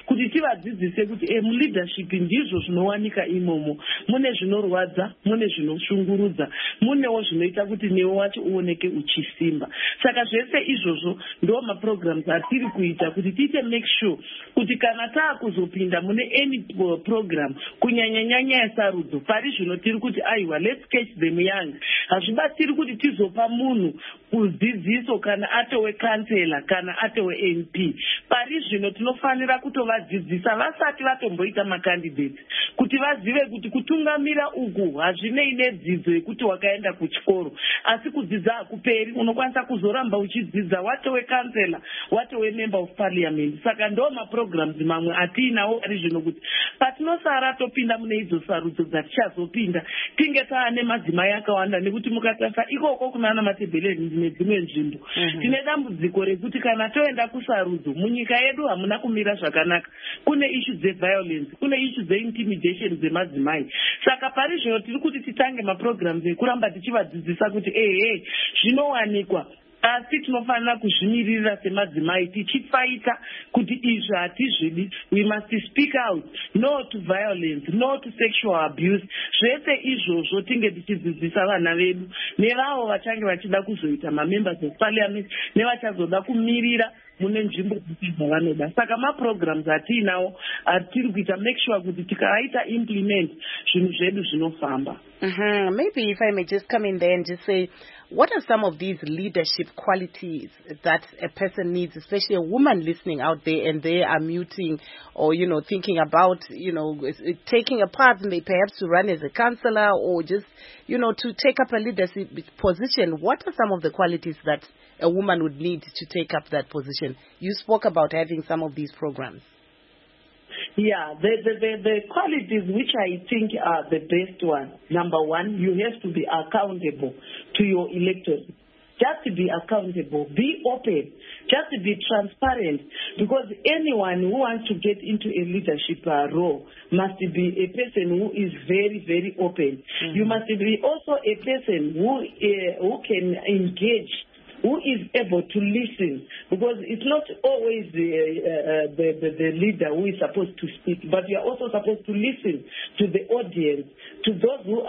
kuti tivadzidzise kuti muleadership ndizvo zvinowanika imomo, mune zvinorwadza, mune zvinoshungurudza, munewo zvinoita kuti newe wacho uoneke uchisimba. Saka zvese izvozvo ndo maprograms atiri kuita kuti tiite make sure kuti kana taakuzopinda mune any program kunyanya yesarudzo pari zvino tiri kuti aiwa let's catch them young, hazvibatsiri kuti tizopa munhu kudzidziso kana atowe kansela kana atowe MP. Pari zvino tinofanira kutovadzidzisa vasati vatomboita makandidate kuti vazive kuti kutungamira uku hazvinei nedzidzo yekuti wakaenda kuchikoro, asi kudzidza hakuperi, unokwanisa kuzoramba uchidzidza watowe kansela, watowe member of parliament. Saka ndo maprograms mamwe atiinawo ari zvino kuti patinosara topinda mune idzo sarudzo dzatichazopinda tinge taane madzimai akawanda, nekuti mukatarisa ikoko kunana Matebeleni nedzimwe nzvimbo tine dambudziko rekuti kana toenda kusarudzo munyika yedu hamuna kumira zvakanaka, kune issue dzeviolence, kune issue dzeintimidation dzemadzimai. Saka pari zvino tiri kuti titange maprograms ekuramba tichivadzidzisa kuti zvinowanikwa, asi tinofanira kuzvimirira semadzimai tichifaita kuti izvi hatizvidi. We must speak out, no to violence, no to sexual abuse. Zvese izvozvo tinge tichidzidzisa vana vedu nevavo vachange vachida kuzoita mamembers of parliament nevachazoda kumirira mune nzvimbo dzavanoda. Saka maprograms atiinawo atiri kuita make sure kuti tikaita implement zvinhu zvedu zvinofamba. Maybe if I may just come in there and just say, what are some of these leadership qualities that a person needs, especially a woman listening out there and they are muting or, thinking about, taking a part and perhaps to run as a councillor or just, to take up a leadership position? What are some of the qualities that a woman would need to take up that position? You spoke about having some of these programs. Yeah, the qualities which I think are the best one. Number one, you have to be accountable to your electorate. Just to be accountable, be open, just to be transparent, because anyone who wants to get into a leadership role must be a person who is very, very open. You must be also a person who can engage, who is able to listen, because it's not always the leader who is supposed to speak, but you are also supposed to listen to the audience, to those who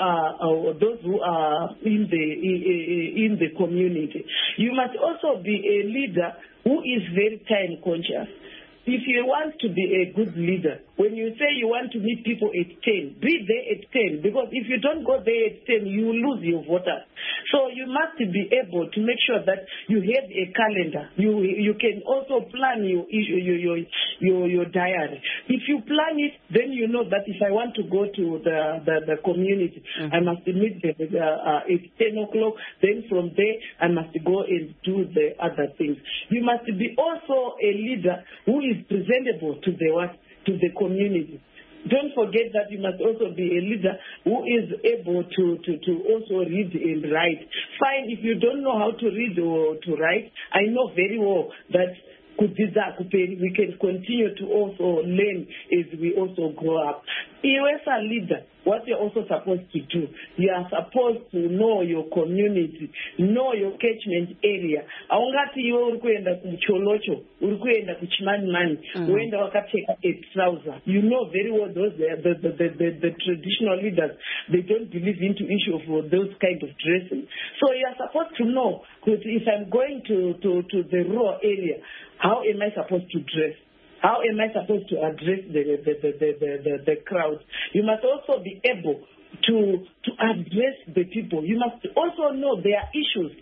are in the community. You must also be a leader who is very time conscious. If you want to be a good leader, when you say you want to meet people at 10, be there at 10, because if you don't go there at 10, you will lose your voters. So you must be able to make sure that you have a calendar. You can also plan your diary. If you plan it, then you know that if I want to go to the community, I must meet them at 10 o'clock. Then from there, I must go and do the other things. You must be also a leader who is presentable to the community. Don't forget that you must also be a leader who is able to also read and write. Fine, if you don't know how to read or to write, I know very well that we can continue to also learn as we also grow up. You as a leader, what you're also supposed to do, you are supposed to know your community, know your catchment area. Aungati iwe urikuenda kucholocho, urikuenda kuchimani, uenda wakapfeka a trouser. You know very well those the traditional leaders, they don't believe into issue of those kind of dressing. So you are supposed to know that if I'm going to the rural area, how am I supposed to dress? How am I supposed to address the crowd? You must also be able to address the people. You must also know their issues,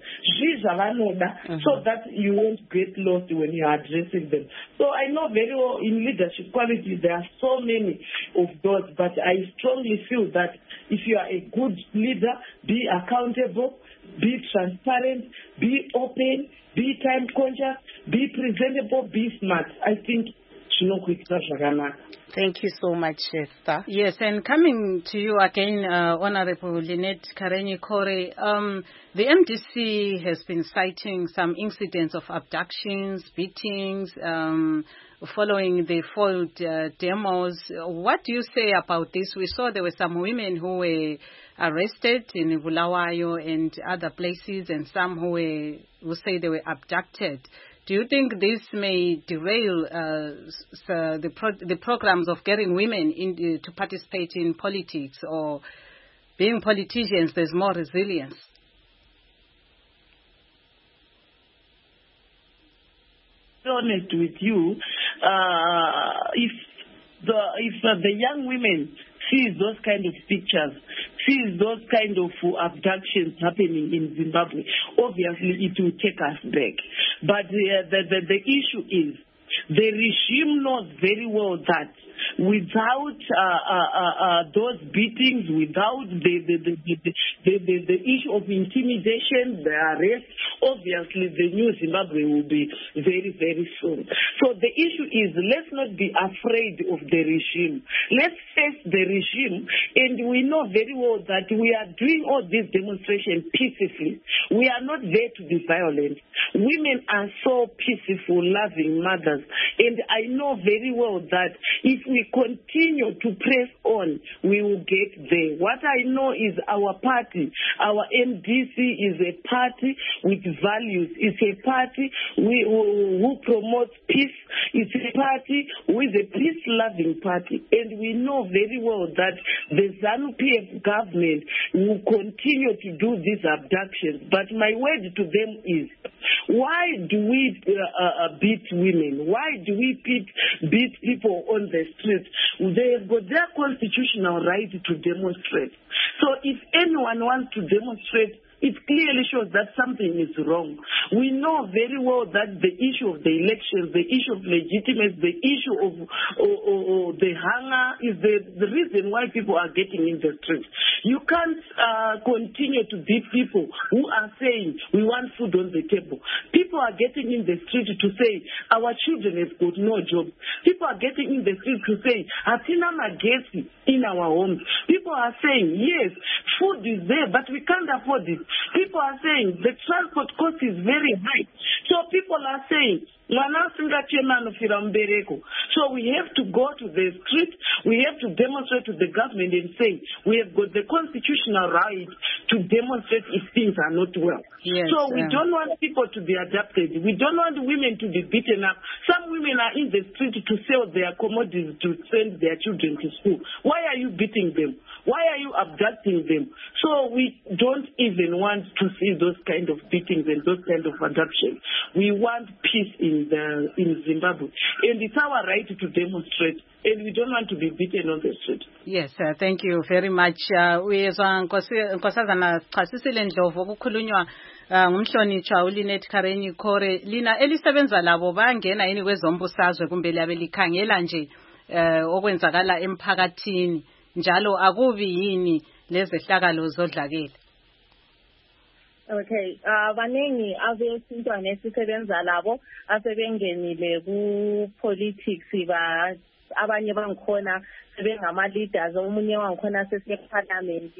so that you won't get lost when you are addressing them. So I know very well in leadership qualities there are so many of those, but I strongly feel that if you are a good leader, be accountable, be transparent, be open, be time conscious, be presentable, be smart. I think thank you so much, Esther. Yes, and coming to you again, Honorable Lynette Karenyi-Kore, the MDC has been citing some incidents of abductions, beatings, following the failed demos. What do you say about this? We saw there were some women who were arrested in Bulawayo and other places, and some who say they were abducted. Do you think this may derail the programs of getting women to participate in politics, or being politicians, there's more resilience? To be honest with you, if the young women sees those kind of pictures, sees those kind of abductions happening in Zimbabwe, obviously it will take us back. But the issue is, the regime knows very well that without those beatings, without the issue of intimidation, the arrest, obviously the new Zimbabwe will be very, very soon. So the issue is, let's not be afraid of the regime. Let's face the regime, and we know very well that we are doing all these demonstrations peacefully. We are not there to be violent. Women are so peaceful, loving mothers, and I know very well that if we continue to press on, we will get there. What I know is our party, our MDC, is a party with values. It's a party who promotes peace. It's a party who is a peace-loving party. And we know very well that the ZANU-PF government will continue to do these abductions. But my word to them is, why do we beat women? Why do we beat people on the street? They have got their constitutional right to demonstrate. So if anyone wants to demonstrate, it clearly shows that something is wrong. We know very well that the issue of the elections, the issue of legitimacy, the issue of the hunger is the reason why people are getting in the street. You can't continue to beat people who are saying we want food on the table. People are getting in the street to say our children have got no job. People are getting in the street to say Hatina Magesi in our homes. People are saying, yes, food is there, but we can't afford it. People are saying the transport cost is very high. So people are saying, so we have to go to the street, we have to demonstrate to the government and say, we have got the constitutional right to demonstrate if things are not well. Yes, so we don't want people to be adapted. We don't want women to be beaten up. Some women are in the street to sell their commodities to send their children to school. Why are you beating them? Why are you abducting them? So we don't even want to see those kind of beatings and those kind of abductions. We want peace in Zimbabwe. And it's our right to demonstrate. And we don't want to be beaten on the street. Yes, thank you very much. Uyezwa Nkosazana Chasisile Ndlovu okukhulunywa ngumhlonitshwa uLynette Karenyi Kore. Lina elisebenza labo bangena yini kwezombusazwe kumbe liyabe likhangela nje okwenzakala emphakathini, njalo akubi yini lezehlakalo zodlakela? Okay, baningi abesintwana esisebenza labo asebengenile ku politics, abanye bangikhona sebengama leaders, omunye wangikhona sesiyeparliament,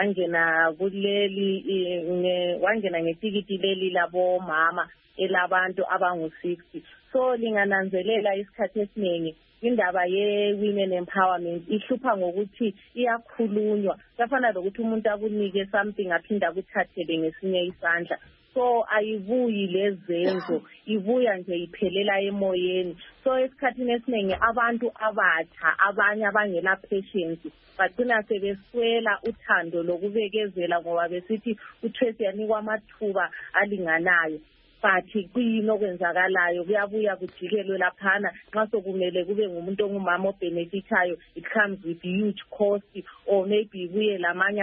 wangena ngetikiti leli labo mama elabantu abangu-60. So lingananzelela isikhathi esiningi indaba ye-women empowerment ihlupha ngokuthi iyakhulunywa, kafana lokuthi umuntu akunike something aphinda akuthathele ngesinye isandla. So ayibuyi lezenzo, ibuya nje iphelela emoyeni. So esikhathini esiningi abantu abatsha, abanye abangela patience, bagcina sebeswela uthando lokubekezela ngoba besithi uThresia yanikwa amathuba alinganayo. But kuyini okwenzakalayo, kuyabuya kujikelwe laphana nxa sokumele kube ngumuntu ongumama obenefitayo, it comes with huge cost, or maybe kuye lamanye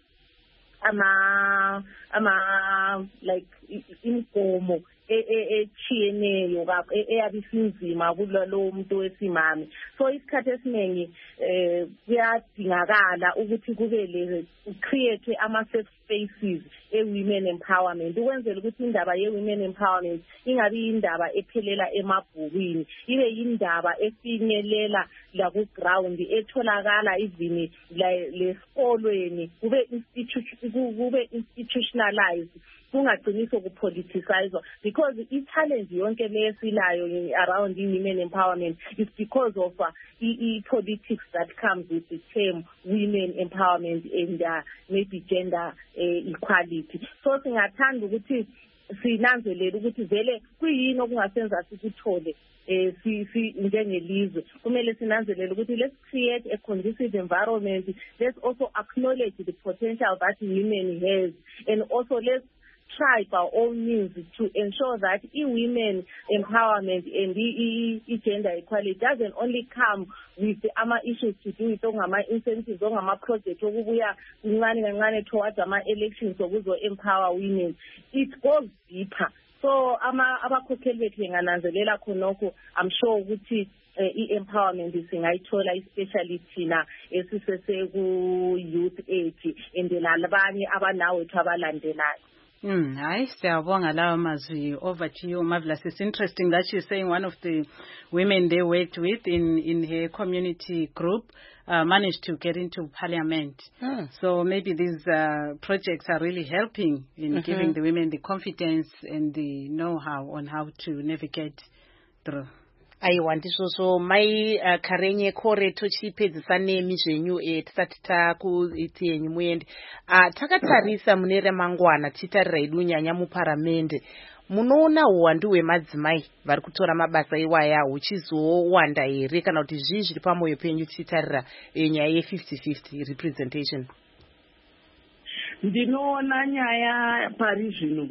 like imgomo echiyeneyo eyabisinzima kulalo muntu wesimami. So isikhathi esiningi kuyadingakala ukuthi kube create ama-safe spaces e-women empowerment, ukwenzela ukuthi indaba ye-women empowerment ingabi indaba ephelela emabhukwini, ibe indaba efinyelela laku-ground, etholakala even lesikolweni, kube institutionalized, kungaqiniso kupoliticizwa, because i-challenge yonke lesilayo around women empowerment is because of politics that comes with the term women empowerment and maybe gender equality. So singathanda ukuthi sinanzelela ukuthi vele kuyini okungasenza sikuthole njengelizwe. Kumele sinanzelela ukuthi let's create a conducive environment. Let's also acknowledge the potential that women has, and also let's try by all means to ensure that women empowerment and gender equality doesn't only come with the issues to do with incentives projects towards elections to empower women. It goes deeper. So abakhokheli bethu bengananzelela khonokho, I'm sure ukuthi i-empowerment singayithola especially thina esisese ku-youth age and nalabanye abanawethu abalandelayo. Hi, siyabonga lawo mazwi. Over to you, Marvelous. It's interesting that she's saying one of the women they worked with in her community group managed to get into parliament. So maybe these projects are really helping in giving the women the confidence and the know-how on how to navigate through. So mai karenye kore tochipedzisane mizvenyu tisati takuiti yenyu muende takatarisa mune remangwana titarira idu nyanya muparamende. Munoona uwandu hwemadzimai vari kutora mabasa iwaya huchizowanda here kana kuti zvii zviri pamwoyo penyu titarira nyaya ye50-50 representation? Ndinoona nyaya pari zvino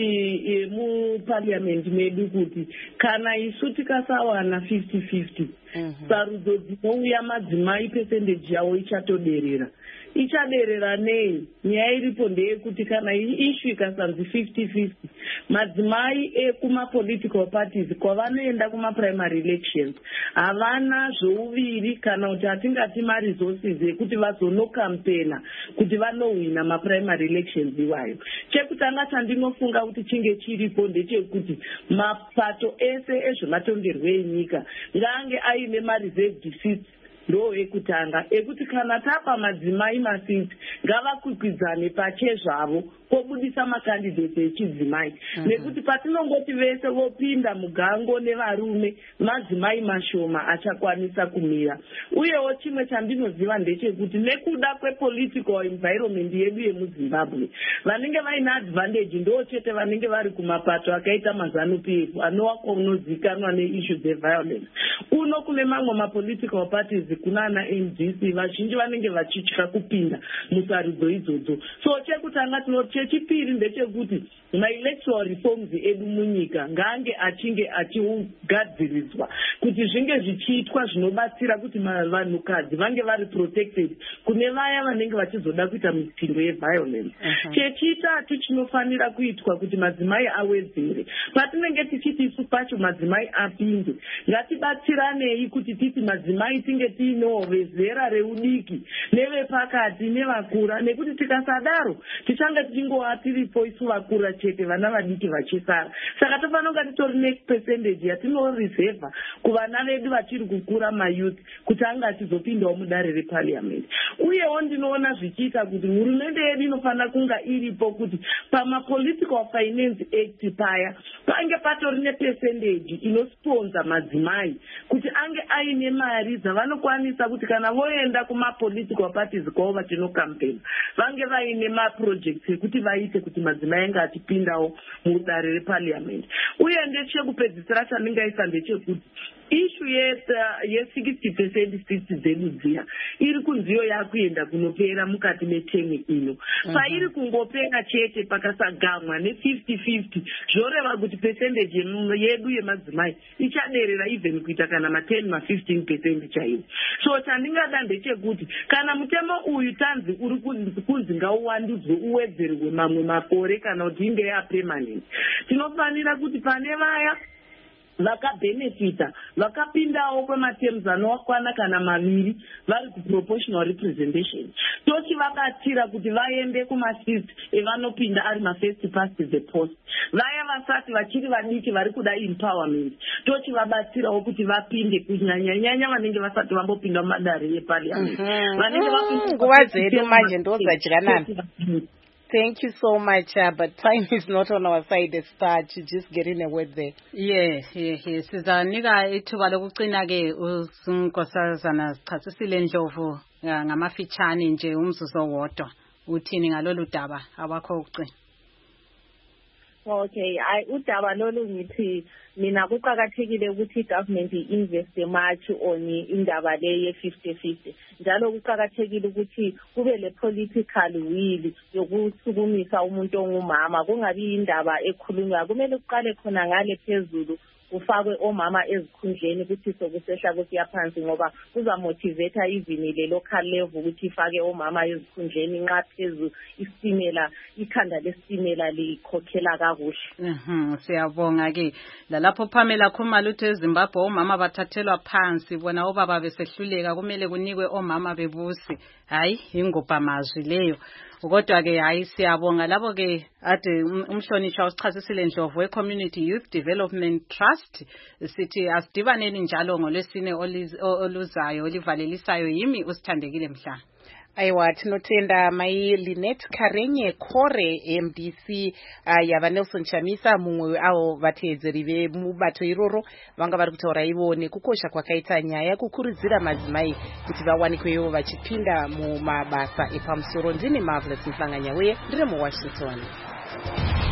muparliament medu kuti kana isu tikasawana 50-50 sarudzo dzinouya madzimai percentage yawo ichatoderera. Ichaderera nei? Nyaya iripo ndeyekuti kana ishu ikasanzi 50-50 madzimai ekuma-political parties kwavanoenda kuma-primary elections havana zvouviri kana kuti hatingati ma-resources ekuti vazonokampena kuti vanowina ma-primary elections iwayo. Chekutanga chandinofunga kuti chinge chiripo ndechekuti mapato ese ezvematongerwo enyika ngaange aine ma-reserved seats ndo ekutanga ekuti kana tapa madzimai masiti ngavakwikwidzane pachezvavo kobudisa makandidates echidzimai nekuti patinongoti vese vopinda mugango nevarume madzimai mashoma achakwanisa kumira. Uyewo chimwe chandinoziva ndechekuti nekuda kwepolitical environment yedu yemuZimbabwe vanenge vaine advantage ndo chete vanenge vari kumapato akaita mazanu-PF anozikanwa neissue dzeviolence. Uno kune mamwe mapolitical parties kunana NDC vazhinji vanenge vachitya kupinda musarudzo idzodzo. So chekutanga chechipiri ndechekuti ma-electoral reforms edu munyika ngaange achinge achigadziriswa kuti zvinge zvichiitwa zvinobatsira kuti vanhukadzi vange vari protected kune vaya vanenge vachizoda kuita mitindo yeviolence. Chechitatu chinofanira kuitwa kuti madzimai awedzere. Patinenge tichiti isu pacho madzimai apinde, ngatibatsiranei kuti titi madzimai tinge tiinowo vezera reudiki nevepakati nevakura, nekuti tikasadaro tichange tichingowa tiripo isu vakura chete vana vadiki vachisara. Saka tofanonga titori next percentage yatinoreserva kuvana vedu vachiri kukura mayouth kuti anga achizopindawo mudare reparliament. Uyewo ndinoona zvichiita kuti hurumende yedu inofanira kunga iripo kuti pama-political finance act paya pange patori nepercentage inosponza madzimai kuti ange aine mari dzavanokwanisa kuti kana voenda kuma-political parties kwavo vachinokampena vange vaine ma-projects ekuti vaite kuti madzimai anga achipindawo mudare reparliament. Uye ndechekupedzisira chandingaisa ndechekuti ishu ye60% seats dzedu dziya iri kunziyo yakuenda kunopera mukati metemi ino. Pairi kungopera chete pakasagamwa ne50-50 zvoreva kuti percentage yedu yemadzimai ichaderera even kuita kana ma10-15% chaiwo. So chandingada ndechekuti kana mutemo uyu tanzi uri kunzi ngauwandudzwe uwedzerwe mamwe makore kana kuti inge yapermanent, tinofanira kuti pane vaya vakabhenefita vakapindawo kwematerms anokwana kana maviri vari kuproportional representation tochivabatsira kuti vaende kumasist evanopinda ari mafirst past the post. Vaya vasati vachiri vadiki vari kuda empowerment tochivabatsirawo kuti vapinde kunyanyanyanya vanenge vasati vambopinda mumadare eparliament. Nguva dzedu manje ndodzajanana. Thank you so much, but time is not on our side as start to just get in a word there. Yes. Sizanika ithuba lokucina ke uSinkosazana sichasisile Ndlovu ngamafitshane nje umzuzu owodwa. Uthini ngalolu daba abakho ukucina? Okay, udaba lolu ngithi mina kuqhakathekile ukuthi igovernment invest much on indaba le ye 50-50. Njalo kuqhakathekile ukuthi kube le political will yokusukumisa umuntu ongumama, kungabi indaba ekhulunywa. Kumele kuqale khona ngale phezulu ufakwe omama ezikhundleni ukuthi sokusehla kusiya phansi, ngoba kuzamotivate even le local level ukuthi ifake omama ezikhundleni nxa phezulu istimela ikhanda lestimela likhokhela kakuhle. Siyabonga ke lapho Pamela Khumalo uthi eZimbabwe omama bathathelwa phansi, bona obaba besehluleka kumele kunikwe omama bebusi. Hayi ingopha mazwi leyo. Kodwa ke hayi siyabonga labo ke ade umhlonishwa usichasisile Ndlovu we-Community Youth Development Trust sithi asidibaneni njalo ngolwesine oluzayo olivalelisayo. Yimi usithandekile Mhla. Aiwa tinotenda mai Lynette Karenye Kore MDC yava Nelson Chamisa mumwe avo vateedzeri vemubato iroro vanga vari kutaura ivo nekukosha kwakaita nyaya kukurudzira madzimai kuti vawanikwewo vachipinda mumabasa epamusoro. Ndini Marvelous Mhlanganya uye ndiri muWashington.